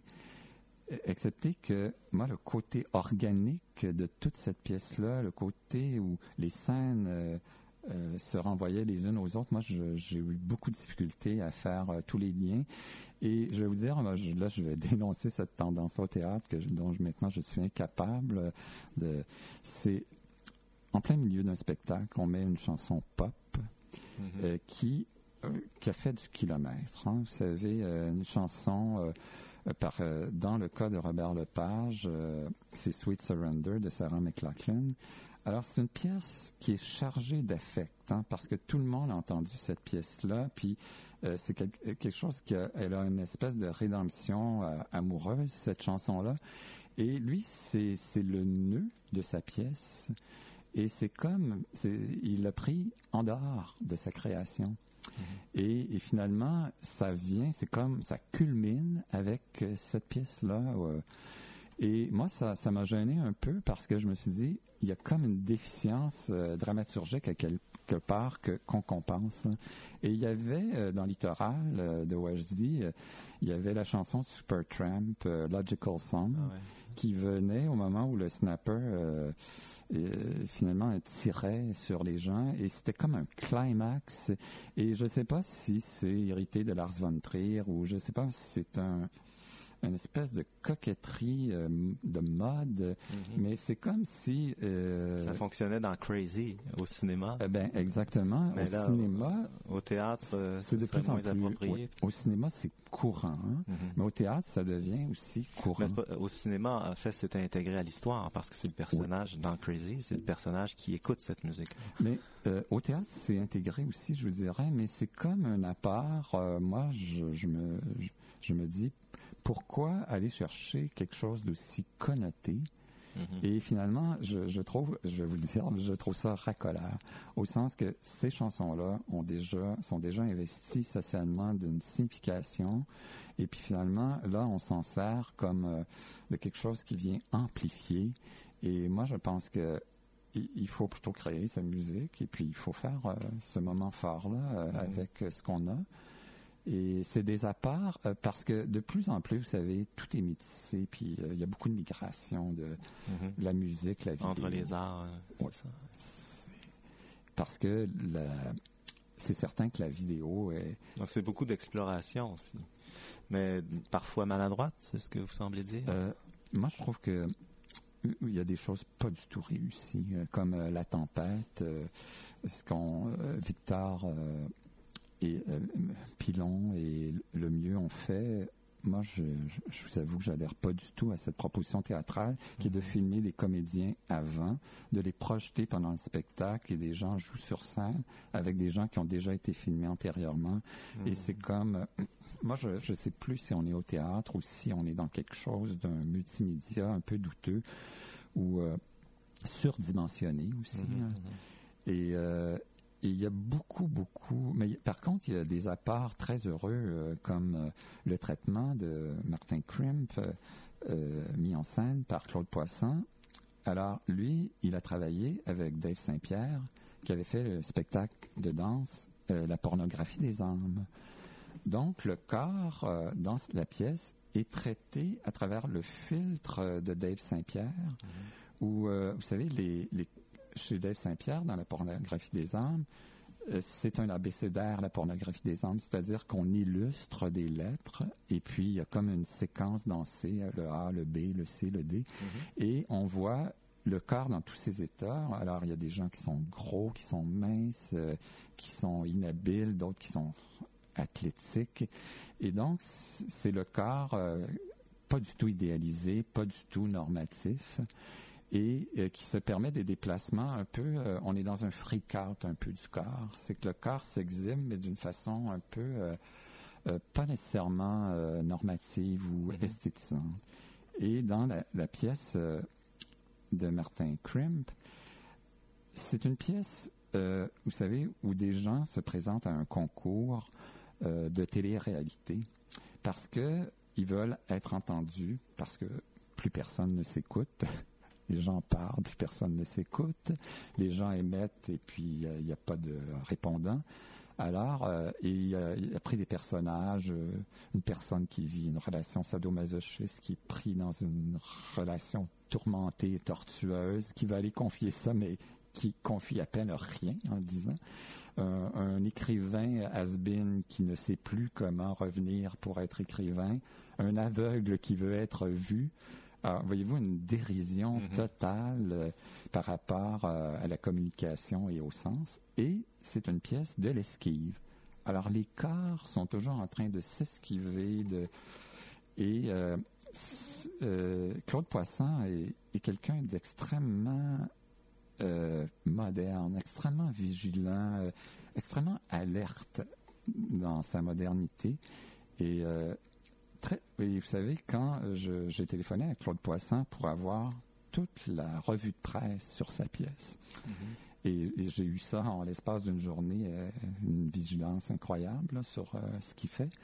Excepté que, moi, le côté organique de toute cette pièce-là, le côté où les scènes euh, euh, se renvoyaient les unes aux autres, moi, je, j'ai eu beaucoup de difficultés à faire euh, tous les liens. Et je vais vous dire, là, je, là, je vais dénoncer cette tendance au théâtre que je, dont je, maintenant je suis incapable de... C'est, en plein milieu d'un spectacle, on met une chanson pop mm-hmm. euh, qui, euh, qui a fait du kilomètre. Hein. Vous savez, euh, une chanson... Euh, Par, euh, dans le cas de Robert Lepage, euh, c'est Sweet Surrender de Sarah McLachlan. Alors, c'est une pièce qui est chargée d'affect, hein, parce que tout le monde a entendu cette pièce-là, puis euh, c'est quel, quelque chose qui a, elle a une espèce de rédemption euh, amoureuse, cette chanson-là. Et lui, c'est, c'est le nœud de sa pièce, et c'est comme, c'est, il l'a pris en dehors de sa création. Mm-hmm. Et, et finalement, ça vient, c'est comme, ça culmine avec euh, cette pièce-là. Euh, et moi, ça, ça m'a gêné un peu parce que je me suis dit, il y a comme une déficience euh, dramaturgique à quelque part que, qu'on compense. Hein. Et il y avait, euh, dans Littoral euh, de Wajdi, euh, il y avait la chanson Supertramp, euh, Logical Song, ah ouais. qui venait au moment où le snapper... Euh, Et, finalement, elle tirait sur les gens et c'était comme un climax. Et je ne sais pas si c'est hérité de Lars von Trier ou je ne sais pas si c'est un, une espèce de coquetterie euh, de mode, mm-hmm. mais c'est comme si... Euh, ça fonctionnait dans Crazy, au cinéma. Euh, ben, exactement. Mais au là, cinéma... Au théâtre, euh, c'est de plus en plus approprié. Oui, au cinéma, c'est courant, hein? Mm-hmm. Mais au théâtre, ça devient aussi courant. Mais pas, au cinéma, en fait, c'est intégré à l'histoire, parce que c'est le personnage, oui. dans Crazy, c'est le personnage qui écoute cette musique. Mais euh, au théâtre, c'est intégré aussi, je vous dirais, mais c'est comme un appart. Euh, moi, je, je, me, je, je me dis... Pourquoi aller chercher quelque chose d'aussi connoté? Mm-hmm. Et finalement, je, je trouve, je vais vous le dire, je trouve ça racoleur, au sens que ces chansons-là ont déjà, sont déjà investies socialement d'une signification, et puis finalement, là, on s'en sert comme euh, de quelque chose qui vient amplifier. Et moi, je pense que il faut plutôt créer sa musique, et puis il faut faire euh, ce moment fort-là euh, mm-hmm. avec euh, ce qu'on a. Et c'est des apparts euh, parce que de plus en plus, vous savez, tout est métissé, puis il euh, y a beaucoup de migration de, mm-hmm. de la musique, la vidéo. Entre les arts, euh, c'est ouais. ça. C'est... Parce que la... c'est certain que la vidéo est... Donc c'est beaucoup d'exploration aussi, mais parfois maladroite, c'est ce que vous semblez dire? Euh, moi, je trouve que il y a des choses pas du tout réussies, euh, comme euh, La Tempête, euh, ce qu'on... Euh, Victor... Euh, et euh, Pilon et Le Mieux ont fait moi, je, je, je vous avoue que j'adhère pas du tout à cette proposition théâtrale qui est de filmer des comédiens avant, de les projeter pendant le spectacle et des gens jouent sur scène avec des gens qui ont déjà été filmés antérieurement. Mmh. Et c'est comme... Euh, moi, je ne sais plus si on est au théâtre ou si on est dans quelque chose d'un multimédia un peu douteux ou euh, surdimensionné aussi. Mmh. Hein. Et... Euh, Et il y a beaucoup, beaucoup... Mais par contre, il y a des apports très heureux, euh, comme euh, le traitement de Martin Krimp, euh, euh, mis en scène par Claude Poisson. Alors, lui, il a travaillé avec Dave Saint-Pierre, qui avait fait le spectacle de danse euh, La pornographie des âmes. Donc, le corps, euh, dans la pièce, est traité à travers le filtre de Dave Saint-Pierre, mmh. où, euh, vous savez, les... les chez Dave Saint-Pierre, dans la pornographie des âmes, euh, c'est un abécédaire, la pornographie des âmes, c'est-à-dire qu'on illustre des lettres et puis il y a comme une séquence dansée, le A, le B, le C, le D, mm-hmm. et on voit le corps dans tous ses états. Alors, il y a des gens qui sont gros, qui sont minces, euh, qui sont inhabiles, d'autres qui sont athlétiques. Et donc, c'est le corps euh, pas du tout idéalisé, pas du tout normatif, et euh, qui se permet des déplacements un peu, euh, on est dans un freak-out un peu du corps. C'est que le corps s'exhibe, mais d'une façon un peu, euh, euh, pas nécessairement euh, normative ou mm-hmm. esthétisante. Et dans la, la pièce euh, de Martin Krimp, c'est une pièce, euh, vous savez, où des gens se présentent à un concours euh, de télé-réalité parce qu'ils veulent être entendus, parce que plus personne ne s'écoute. Les gens parlent, puis personne ne s'écoute. Les gens émettent, et puis il euh, n'y a pas de répondant. Alors, euh, il, euh, il a pris des personnages, euh, une personne qui vit une relation sadomasochiste, qui est pris dans une relation tourmentée et tortueuse, qui va aller confier ça, mais qui confie à peine rien en disant. Euh, un écrivain has-been qui ne sait plus comment revenir pour être écrivain. Un aveugle qui veut être vu. Alors, voyez-vous, une dérision mm-hmm. totale euh, par rapport euh, à la communication et au sens. Et c'est une pièce de l'esquive. Alors, les corps sont toujours en train de s'esquiver. De... Et euh, euh, Claude Poisson est, est quelqu'un d'extrêmement euh, moderne, extrêmement vigilant, euh, extrêmement alerte dans sa modernité. Et... Euh, Très, oui, vous savez, quand je, j'ai téléphoné à Claude Poisson pour avoir toute la revue de presse sur sa pièce, mm-hmm. et, et j'ai eu ça en l'espace d'une journée, euh, une vigilance incroyable là, sur euh, ce qu'il fait,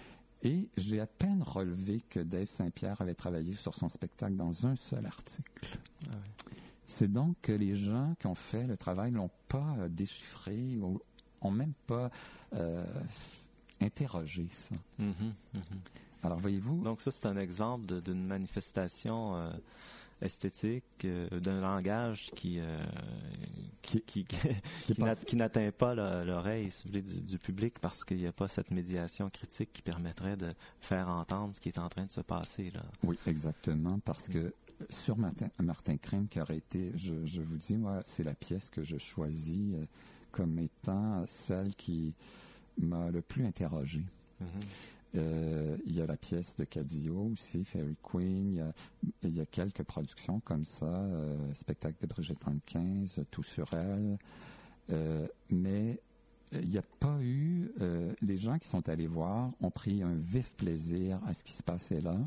et j'ai à peine relevé que Dave Saint-Pierre avait travaillé sur son spectacle dans un seul article. Ah oui. C'est donc que les gens qui ont fait le travail l'ont pas euh, déchiffré, ou ont même pas euh, interrogé ça. Mm-hmm. Mm-hmm. Alors, voyez-vous... Donc, ça, c'est un exemple de, d'une manifestation euh, esthétique, euh, d'un langage qui, euh, qui, qui, qui, qui, qui, n'a, qui n'atteint pas la, l'oreille, si vous voulez, du, du public parce qu'il n'y a pas cette médiation critique qui permettrait de faire entendre ce qui est en train de se passer, là. Oui, exactement, parce que sur Martin, Martin Krimp, qui aurait été, je, je vous dis, moi, c'est la pièce que je choisis euh, comme étant celle qui m'a le plus interrogé. Mm-hmm. Euh, il y a la pièce de Cadillo aussi, Fairy Queen, il y a, il y a quelques productions comme ça, euh, spectacle de Brigitte trente-quinze, Tout sur elle, euh, mais il n'y a pas eu, euh, les gens qui sont allés voir ont pris un vif plaisir à ce qui se passait là,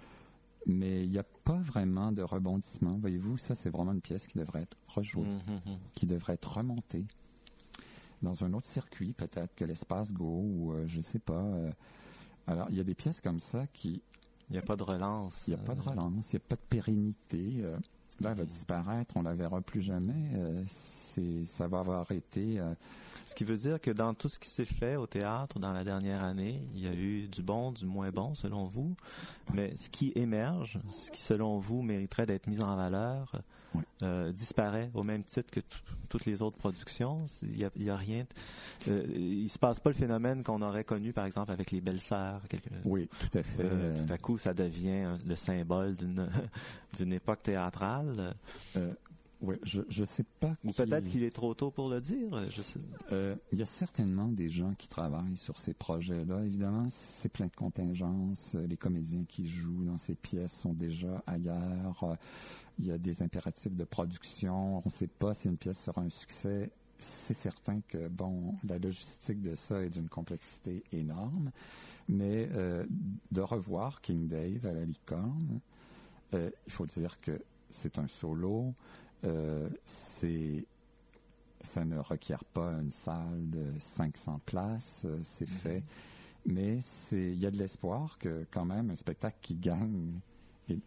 mais il n'y a pas vraiment de rebondissement. Voyez-vous, ça c'est vraiment une pièce qui devrait être rejouée, mm-hmm. qui devrait être remontée dans un autre circuit, peut-être que l'Espace Go, ou euh, je ne sais pas... Euh, Alors, il y a des pièces comme ça qui... Il n'y a pas de relance. Il n'y a euh... pas de relance, il n'y a pas de pérennité. Euh, là, elle va disparaître, on ne la verra plus jamais. Euh, c'est, ça va avoir été... Euh... Ce qui veut dire que dans tout ce qui s'est fait au théâtre dans la dernière année, il y a eu du bon, du moins bon, selon vous. Mais ce qui émerge, ce qui, selon vous, mériterait d'être mis en valeur, oui. euh, disparaît au même titre que t- toutes les autres productions. Il n'y a, il y a rien... Euh, il ne se passe pas le phénomène qu'on aurait connu, par exemple, avec les Belles-Sœurs. Quelque, oui, tout à fait. Euh, tout à coup, ça devient le symbole d'une, d'une époque théâtrale. Euh, Oui, je ne sais pas. Ou qui... peut-être qu'il est trop tôt pour le dire. Je sais. Euh, il y a certainement des gens qui travaillent sur ces projets-là. Évidemment, c'est plein de contingences. Les comédiens qui jouent dans ces pièces sont déjà ailleurs. Il y a des impératifs de production. On ne sait pas si une pièce sera un succès. C'est certain que, bon, la logistique de ça est d'une complexité énorme. Mais euh, de revoir King Dave à la Licorne, euh, il faut dire que c'est un solo. Euh, c'est, ça ne requiert pas une salle de cinq cents places, euh, c'est mm-hmm. fait. Mais c'est, il y a de l'espoir que, quand même, un spectacle qui gagne et,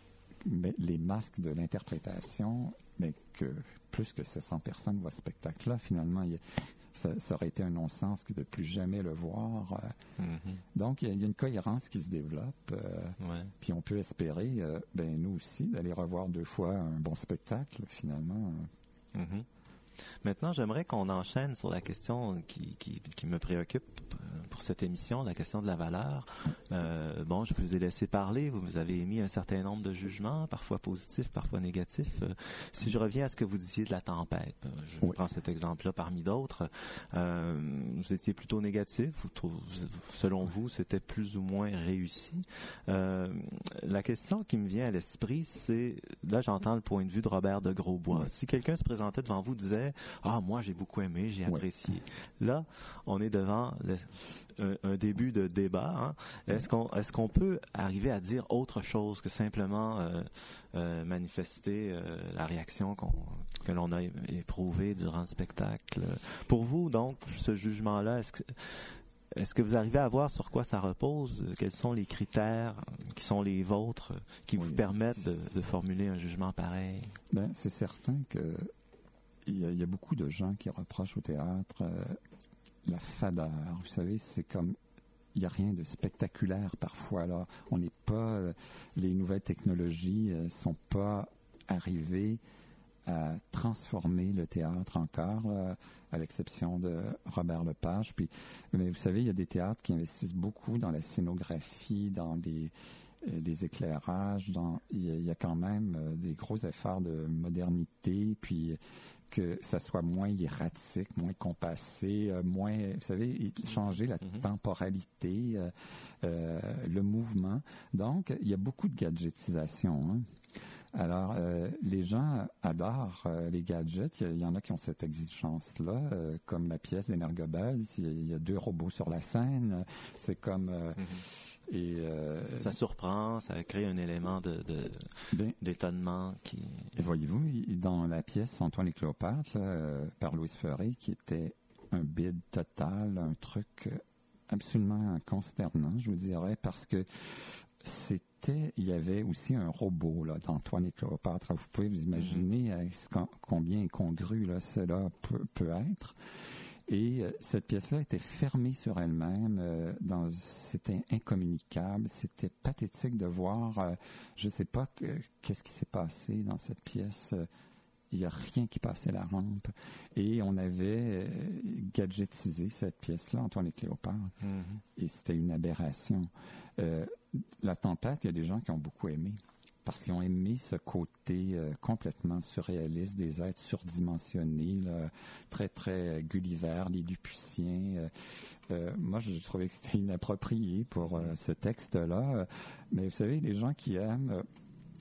mais les masques de l'interprétation, mais que plus que sept cents personnes voient ce spectacle-là, finalement, il y a, ça, ça aurait été un non-sens que de plus jamais le voir. Euh, mm-hmm. Donc, il y, a, il y a une cohérence qui se développe. Euh, ouais. Puis on peut espérer, euh, ben nous aussi, d'aller revoir deux fois un bon spectacle, finalement. Mm-hmm. Maintenant, j'aimerais qu'on enchaîne sur la question qui, qui, qui me préoccupe pour cette émission, la question de la valeur. Euh, bon, je vous ai laissé parler, vous avez émis un certain nombre de jugements, parfois positifs, parfois négatifs. Euh, si je reviens à ce que vous disiez de la tempête, je oui. prends cet exemple-là parmi d'autres, euh, vous étiez plutôt négatif, vous trouvez, selon vous, c'était plus ou moins réussi. Euh, la question qui me vient à l'esprit, c'est, là j'entends le point de vue de Robert de Grosbois. Oui. Si quelqu'un se présentait devant vous, disait « Ah, moi j'ai beaucoup aimé, j'ai oui. apprécié ». Là, on est devant le, un, un début de débat. Hein. Est-ce qu'on est-ce qu'on peut arriver à dire autre chose que simplement euh, euh, manifester euh, la réaction qu'on, que l'on a éprouvée durant le spectacle? Pour vous, donc, ce jugement-là, est-ce que Est-ce que vous arrivez à voir sur quoi ça repose? Quels sont les critères qui sont les vôtres qui oui. vous permettent de, de formuler un jugement pareil? Ben, c'est certain que il y, a, il y a beaucoup de gens qui reprochent au théâtre euh, la fadeur. Vous savez, c'est comme il n'y a rien de spectaculaire parfois. Là, on n'est pas euh, les nouvelles technologies euh, sont pas arrivées à transformer le théâtre encore, là, à l'exception de Robert Lepage. Puis, mais vous savez, il y a des théâtres qui investissent beaucoup dans la scénographie, dans les, les éclairages. Dans, il, y a, il y a quand même euh, des gros efforts de modernité, puis que ça soit moins erratique, moins compassé, euh, moins, vous savez, changer la mm-hmm. temporalité, euh, euh, le mouvement. Donc, il y a beaucoup de gadgetisation, hein. Alors, euh, les gens adorent euh, les gadgets. Il y, y en a qui ont cette exigence-là, euh, comme la pièce d'Energobels. Il, il y a deux robots sur la scène. C'est comme... Euh, mm-hmm. et, euh, ça surprend, ça crée un élément de, de, ben, d'étonnement. Qui... Et voyez-vous, dans la pièce Antoine et Cléopâtre, là, euh, par Louise Ferré, qui était un bide total, un truc absolument consternant, je vous dirais, parce que c'était, il y avait aussi un robot là d'Antoine et Cléopâtre. Vous pouvez vous imaginer mm-hmm. combien incongru là cela peut, peut être. Et euh, cette pièce-là était fermée sur elle-même. Euh, dans, c'était incommunicable. C'était pathétique de voir. Euh, je ne sais pas que, qu'est-ce qui s'est passé dans cette pièce. Euh, il n'y a rien qui passait la rampe. Et on avait euh, gadgetisé cette pièce-là, Antoine et Cléopâtre. Mm-hmm. Et c'était une aberration. Euh, La Tempête, il y a des gens qui ont beaucoup aimé, parce qu'ils ont aimé ce côté euh, complètement surréaliste des êtres surdimensionnés, là, très, très Gulliver, les Lilliputiens. Euh, euh, moi, j'ai trouvé que c'était inapproprié pour euh, ce texte-là. Mais vous savez, les gens qui aiment, euh,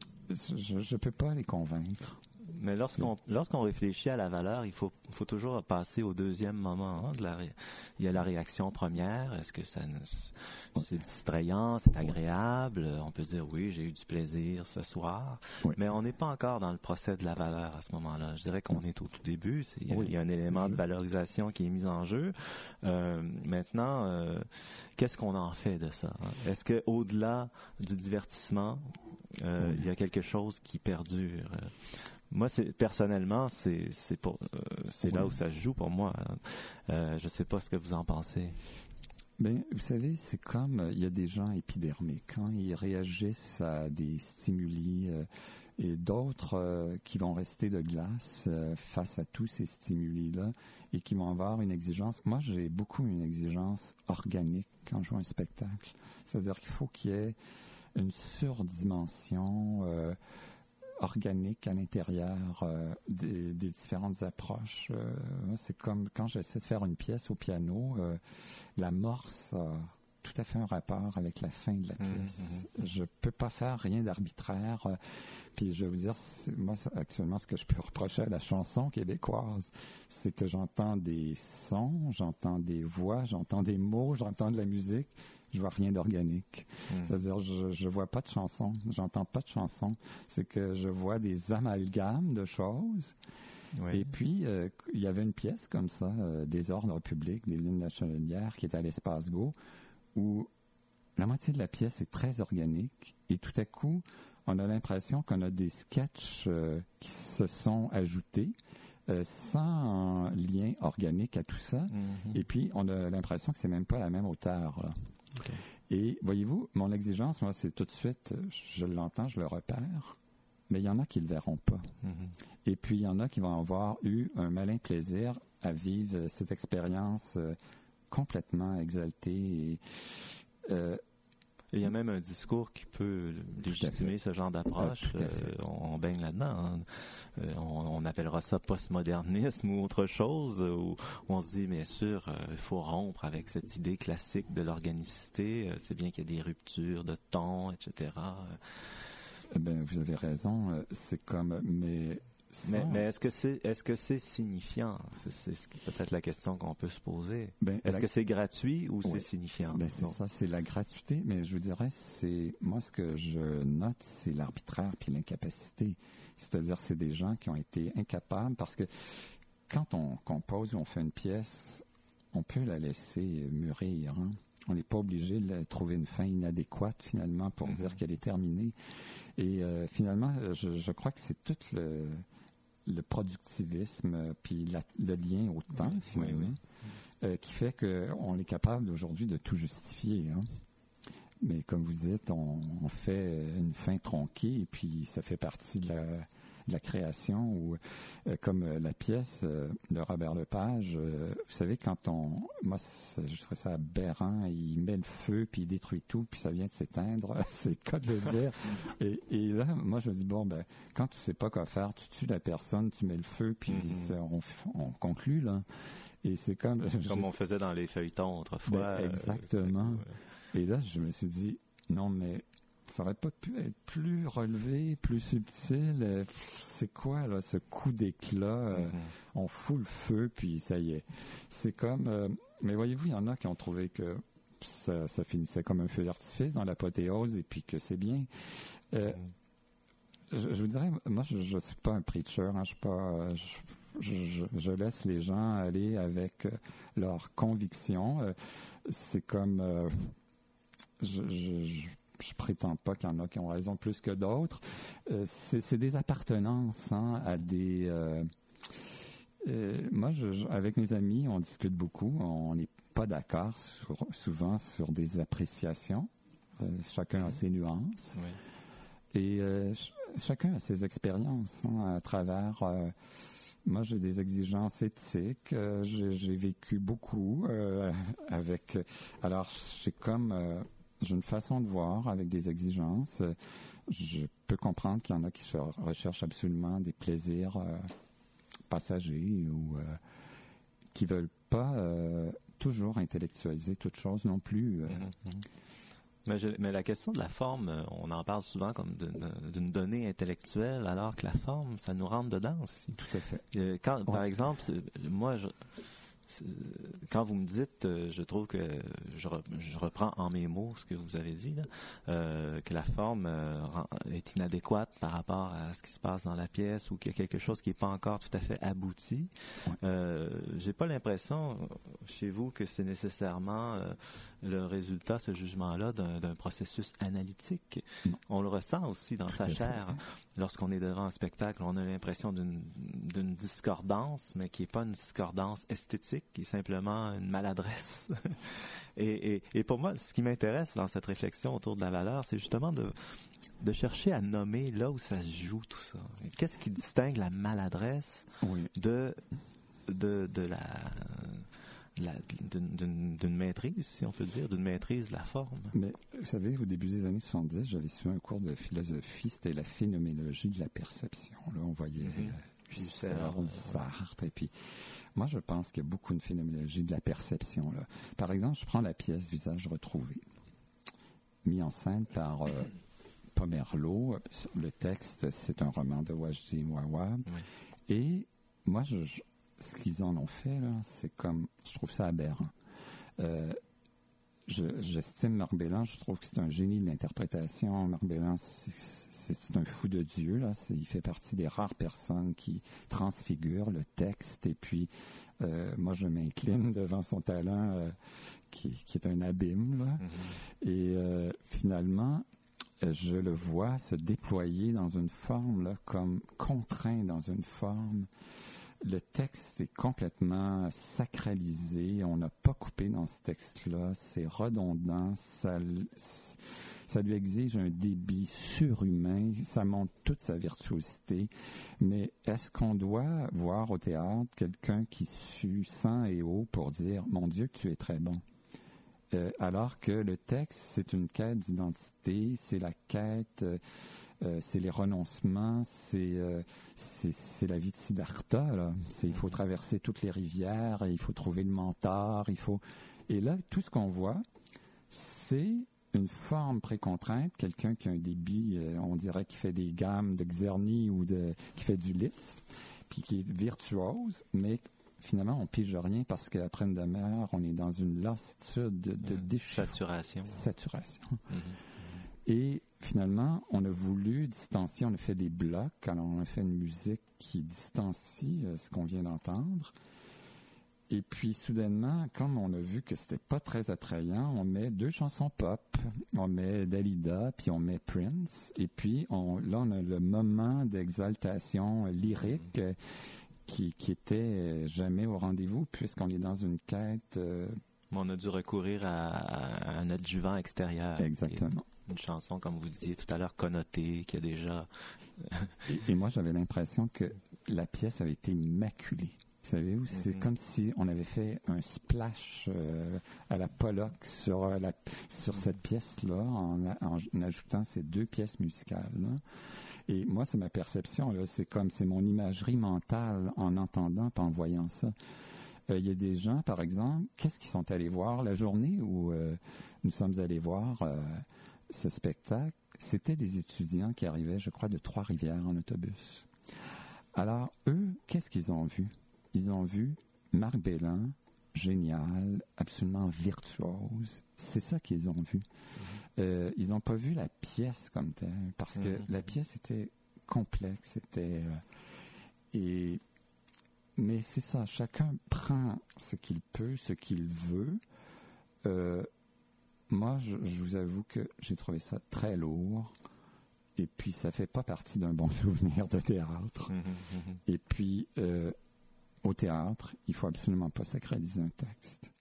je ne peux pas les convaincre. Mais lorsqu'on lorsqu'on réfléchit à la valeur, il faut faut toujours passer au deuxième moment. Hein, de la ré... Il y a la réaction première. Est-ce que ça c'est distrayant, c'est agréable? On peut dire oui, j'ai eu du plaisir ce soir. Oui. Mais on n'est pas encore dans le procès de la valeur à ce moment-là. Je dirais qu'on est au tout début. C'est, il, y a, oui, il y a un élément de valorisation qui est mis en jeu. Euh, maintenant, euh, qu'est-ce qu'on en fait de ça? Hein? Est-ce que au-delà du divertissement, euh, oui. il y a quelque chose qui perdure? Moi, c'est, personnellement, c'est, c'est, pour, euh, c'est oui. là où ça se joue pour moi. Euh, je ne sais pas ce que vous en pensez. Ben, vous savez, c'est comme, il y a des gens épidermiques, hein, ils réagissent à des stimuli euh, et d'autres euh, qui vont rester de glace euh, face à tous ces stimuli-là et qui vont avoir une exigence. Moi, j'ai beaucoup une exigence organique quand je joue un spectacle. C'est-à-dire qu'il faut qu'il y ait une surdimension... Euh, organique à l'intérieur euh, des, des différentes approches. Euh, moi, c'est comme quand j'essaie de faire une pièce au piano, euh, l'amorce a tout à fait un rapport avec la fin de la pièce. Mmh, mmh. Je peux pas faire rien d'arbitraire. Euh, puis je vais vous dire, moi, actuellement, ce que je peux reprocher à la chanson québécoise, c'est que j'entends des sons, j'entends des voix, j'entends des mots, j'entends de la musique. Je vois rien d'organique. Mmh. C'est-à-dire, je, je vois pas de chansons, j'entends pas de chansons. C'est que je vois des amalgames de choses. Oui. Et puis, euh, il y avait une pièce comme ça, euh, des ordres publics, des lignes de la Chenelière, qui était à l'Espace Go, où la moitié de la pièce est très organique. Et tout à coup, on a l'impression qu'on a des sketchs euh, qui se sont ajoutés. Euh, sans lien organique à tout ça. Mmh. Et puis, on a l'impression que c'est même pas à la même hauteur, là. Okay. Et voyez-vous, mon exigence, moi, c'est tout de suite, je l'entends, je le repère, mais il y en a qui le verront pas. Mm-hmm. Et puis, il y en a qui vont avoir eu un malin plaisir à vivre cette expérience euh, complètement exaltée. Et, euh, et il y a même un discours qui peut légitimer ce genre d'approche. Ah, euh, on, on baigne là-dedans. Hein. Euh, on, on appellera ça postmodernisme ou autre chose, où, où on se dit, bien sûr, il euh, faut rompre avec cette idée classique de l'organicité. Euh, c'est bien qu'il y ait des ruptures de ton, et cetera. Eh bien, vous avez raison. C'est comme... Mais... Mais, mais est-ce que c'est est-ce que c'est signifiant? C'est, c'est peut-être la question qu'on peut se poser. Ben, est-ce la... que c'est gratuit ou oui, c'est signifiant? Ben c'est ça, c'est la gratuité, mais je vous dirais, c'est moi ce que je note, c'est l'arbitraire puis l'incapacité. C'est-à-dire, c'est des gens qui ont été incapables parce que quand on compose ou on fait une pièce, on peut la laisser mûrir. Hein? On n'est pas obligé de trouver une fin inadéquate finalement pour mm-hmm. dire qu'elle est terminée. Et euh, finalement, je, je crois que c'est tout le le productivisme, puis la, le lien au temps, oui, finalement, oui, oui. Euh, qui fait qu'on est capable aujourd'hui de tout justifier. Hein. Mais comme vous dites, on, on fait une fin tronquée, et puis ça fait partie de la, de la création, ou euh, comme euh, la pièce euh, de Robert Lepage, euh, vous savez, quand on... Moi, je trouve ça aberrant, il met le feu, puis il détruit tout, puis ça vient de s'éteindre, c'est le cas de le dire. Et, et là, moi, je me dis, bon, ben, quand tu sais pas quoi faire, tu tues la personne, tu mets le feu, puis mm-hmm. on, on conclut, là. Et c'est comme... Comme on faisait dans les feuilletons autrefois. Ben, exactement. Euh, et là, je me suis dit, non, mais... ça aurait pas pu être plus relevé, plus subtil. C'est quoi, là, ce coup d'éclat? Mm-hmm. On fout le feu, puis ça y est. C'est comme... Euh, mais voyez-vous, il y en a qui ont trouvé que ça, ça finissait comme un feu d'artifice dans l'apothéose, et puis que c'est bien. Euh, mm-hmm. je, je vous dirais, moi, je, je suis pas un preacher. Hein, je suis pas... Je, je, je laisse les gens aller avec leurs convictions. Euh, c'est comme... Euh, je... je, je Je prétends pas qu'il y en a qui ont raison plus que d'autres. Euh, c'est, c'est des appartenances hein, à des... Euh, euh, moi, je, je, avec mes amis, on discute beaucoup. On n'est pas d'accord sur, souvent sur des appréciations. Euh, chacun a ses nuances. Oui. Et euh, ch- chacun a ses expériences hein, à travers... Euh, moi, j'ai des exigences éthiques. Euh, j'ai, j'ai vécu beaucoup euh, avec... Alors, j'ai comme... Euh, J'ai une façon de voir avec des exigences. Je peux comprendre qu'il y en a qui recherchent absolument des plaisirs euh, passagers ou euh, qui veulent pas euh, toujours intellectualiser toute chose non plus. Euh. Mm-hmm. Mais, je, mais la question de la forme, on en parle souvent comme d'une, d'une donnée intellectuelle, alors que la forme, ça nous rentre dedans aussi. Tout à fait. Euh, quand, ouais. Par exemple, moi, je... quand vous me dites, euh, je trouve que je, re, je reprends en mes mots ce que vous avez dit, là, euh, que la forme euh, est inadéquate par rapport à ce qui se passe dans la pièce ou qu'il y a quelque chose qui n'est pas encore tout à fait abouti. Ouais. Euh, j'ai pas l'impression chez vous que c'est nécessairement euh, le résultat, ce jugement-là, d'un, d'un processus analytique. Non. On le ressent aussi dans tout sa chair. Lorsqu'on est devant un spectacle, on a l'impression d'une, d'une discordance, mais qui n'est pas une discordance esthétique, qui est simplement une maladresse. et, et, et pour moi, ce qui m'intéresse dans cette réflexion autour de la valeur, c'est justement de, de chercher à nommer là où ça se joue, tout ça. Et qu'est-ce qui distingue la maladresse oui. de, de, de la... la, d'une, d'une, d'une maîtrise, si on peut dire, d'une maîtrise de la forme. Mais vous savez, au début des années soixante-dix, j'avais suivi un cours de philosophie, c'était la phénoménologie de la perception. Là, on voyait mm-hmm. Husserl, Sartre, et puis moi, je pense qu'il y a beaucoup de phénoménologie de la perception. Là. Par exemple, je prends la pièce Visage retrouvé, mis en scène par euh, Pomerleau. Le texte, c'est un roman de Wajdi Mouawad. Oui. Et moi, je, je, ce qu'ils en ont fait, là, c'est comme, je trouve ça aberrant. Euh, je, j'estime Marc Bellan, je trouve que c'est un génie de l'interprétation. Marc Bellan, c'est, c'est, c'est un fou de Dieu, là. C'est, il fait partie des rares personnes qui transfigurent le texte. Et puis, euh, moi, je m'incline devant son talent, euh, qui, qui est un abîme, là. Mm-hmm. Et euh, finalement, je le vois se déployer dans une forme, là, comme contraint dans une forme. Le texte est complètement sacralisé. On n'a pas coupé dans ce texte-là. C'est redondant. Ça, ça lui exige un débit surhumain. Ça montre toute sa virtuosité. Mais est-ce qu'on doit voir au théâtre quelqu'un qui sue sang et eau pour dire « Mon Dieu, tu es très bon ». Euh, alors que le texte, c'est une quête d'identité, c'est la quête, euh, euh, c'est les renoncements, c'est, euh, c'est, c'est la vie de Siddhartha, là. C'est, il faut traverser toutes les rivières, il faut trouver le mentor, il faut... Et là, tout ce qu'on voit, c'est une forme précontrainte, quelqu'un qui a un débit, euh, on dirait qui fait des gammes de Czerny ou de, qui fait du Liszt, puis qui est virtuose, mais finalement, on pige rien parce qu'après une demi-heure, on est dans une lassitude de, de mmh. déchiffre. Saturation. Saturation. Mmh. Et finalement, on a voulu distancier, on a fait des blocs, alors on a fait une musique qui distancie euh, ce qu'on vient d'entendre. Et puis, soudainement, comme on a vu que c'était pas très attrayant, on met deux chansons pop, on met Dalida, puis on met Prince, et puis on, là, on a le moment d'exaltation lyrique, mmh. Qui, qui était jamais au rendez-vous puisqu'on est dans une quête. Euh... On a dû recourir à, à un adjuvant extérieur. Exactement. Une chanson, comme vous disiez tout à l'heure, connotée, qui a déjà... et, et moi, j'avais l'impression que la pièce avait été immaculée. Vous savez, c'est mm-hmm. comme si on avait fait un splash euh, à la Pollock sur, la, sur mm-hmm. cette pièce-là en, en, en ajoutant ces deux pièces musicales, là. Et moi, c'est ma perception, là. C'est comme, c'est mon imagerie mentale en entendant et en voyant ça. Il euh, y a des gens, par exemple, qu'est-ce qu'ils sont allés voir la journée où euh, nous sommes allés voir euh, ce spectacle? C'était des étudiants qui arrivaient, je crois, de Trois-Rivières en autobus. Alors, eux, qu'est-ce qu'ils ont vu? Ils ont vu Marc Bellan, génial, absolument virtuose. C'est ça qu'ils ont vu. Mm-hmm. Euh, ils n'ont pas vu la pièce comme telle, parce que mm-hmm. la pièce était complexe, c'était... Euh, et, mais c'est ça, chacun prend ce qu'il peut, ce qu'il veut. Euh, moi, je, je vous avoue que j'ai trouvé ça très lourd, et puis ça fait pas partie d'un bon souvenir de théâtre. Mm-hmm. Et puis... Euh, au théâtre, il faut absolument pas sacraliser un texte.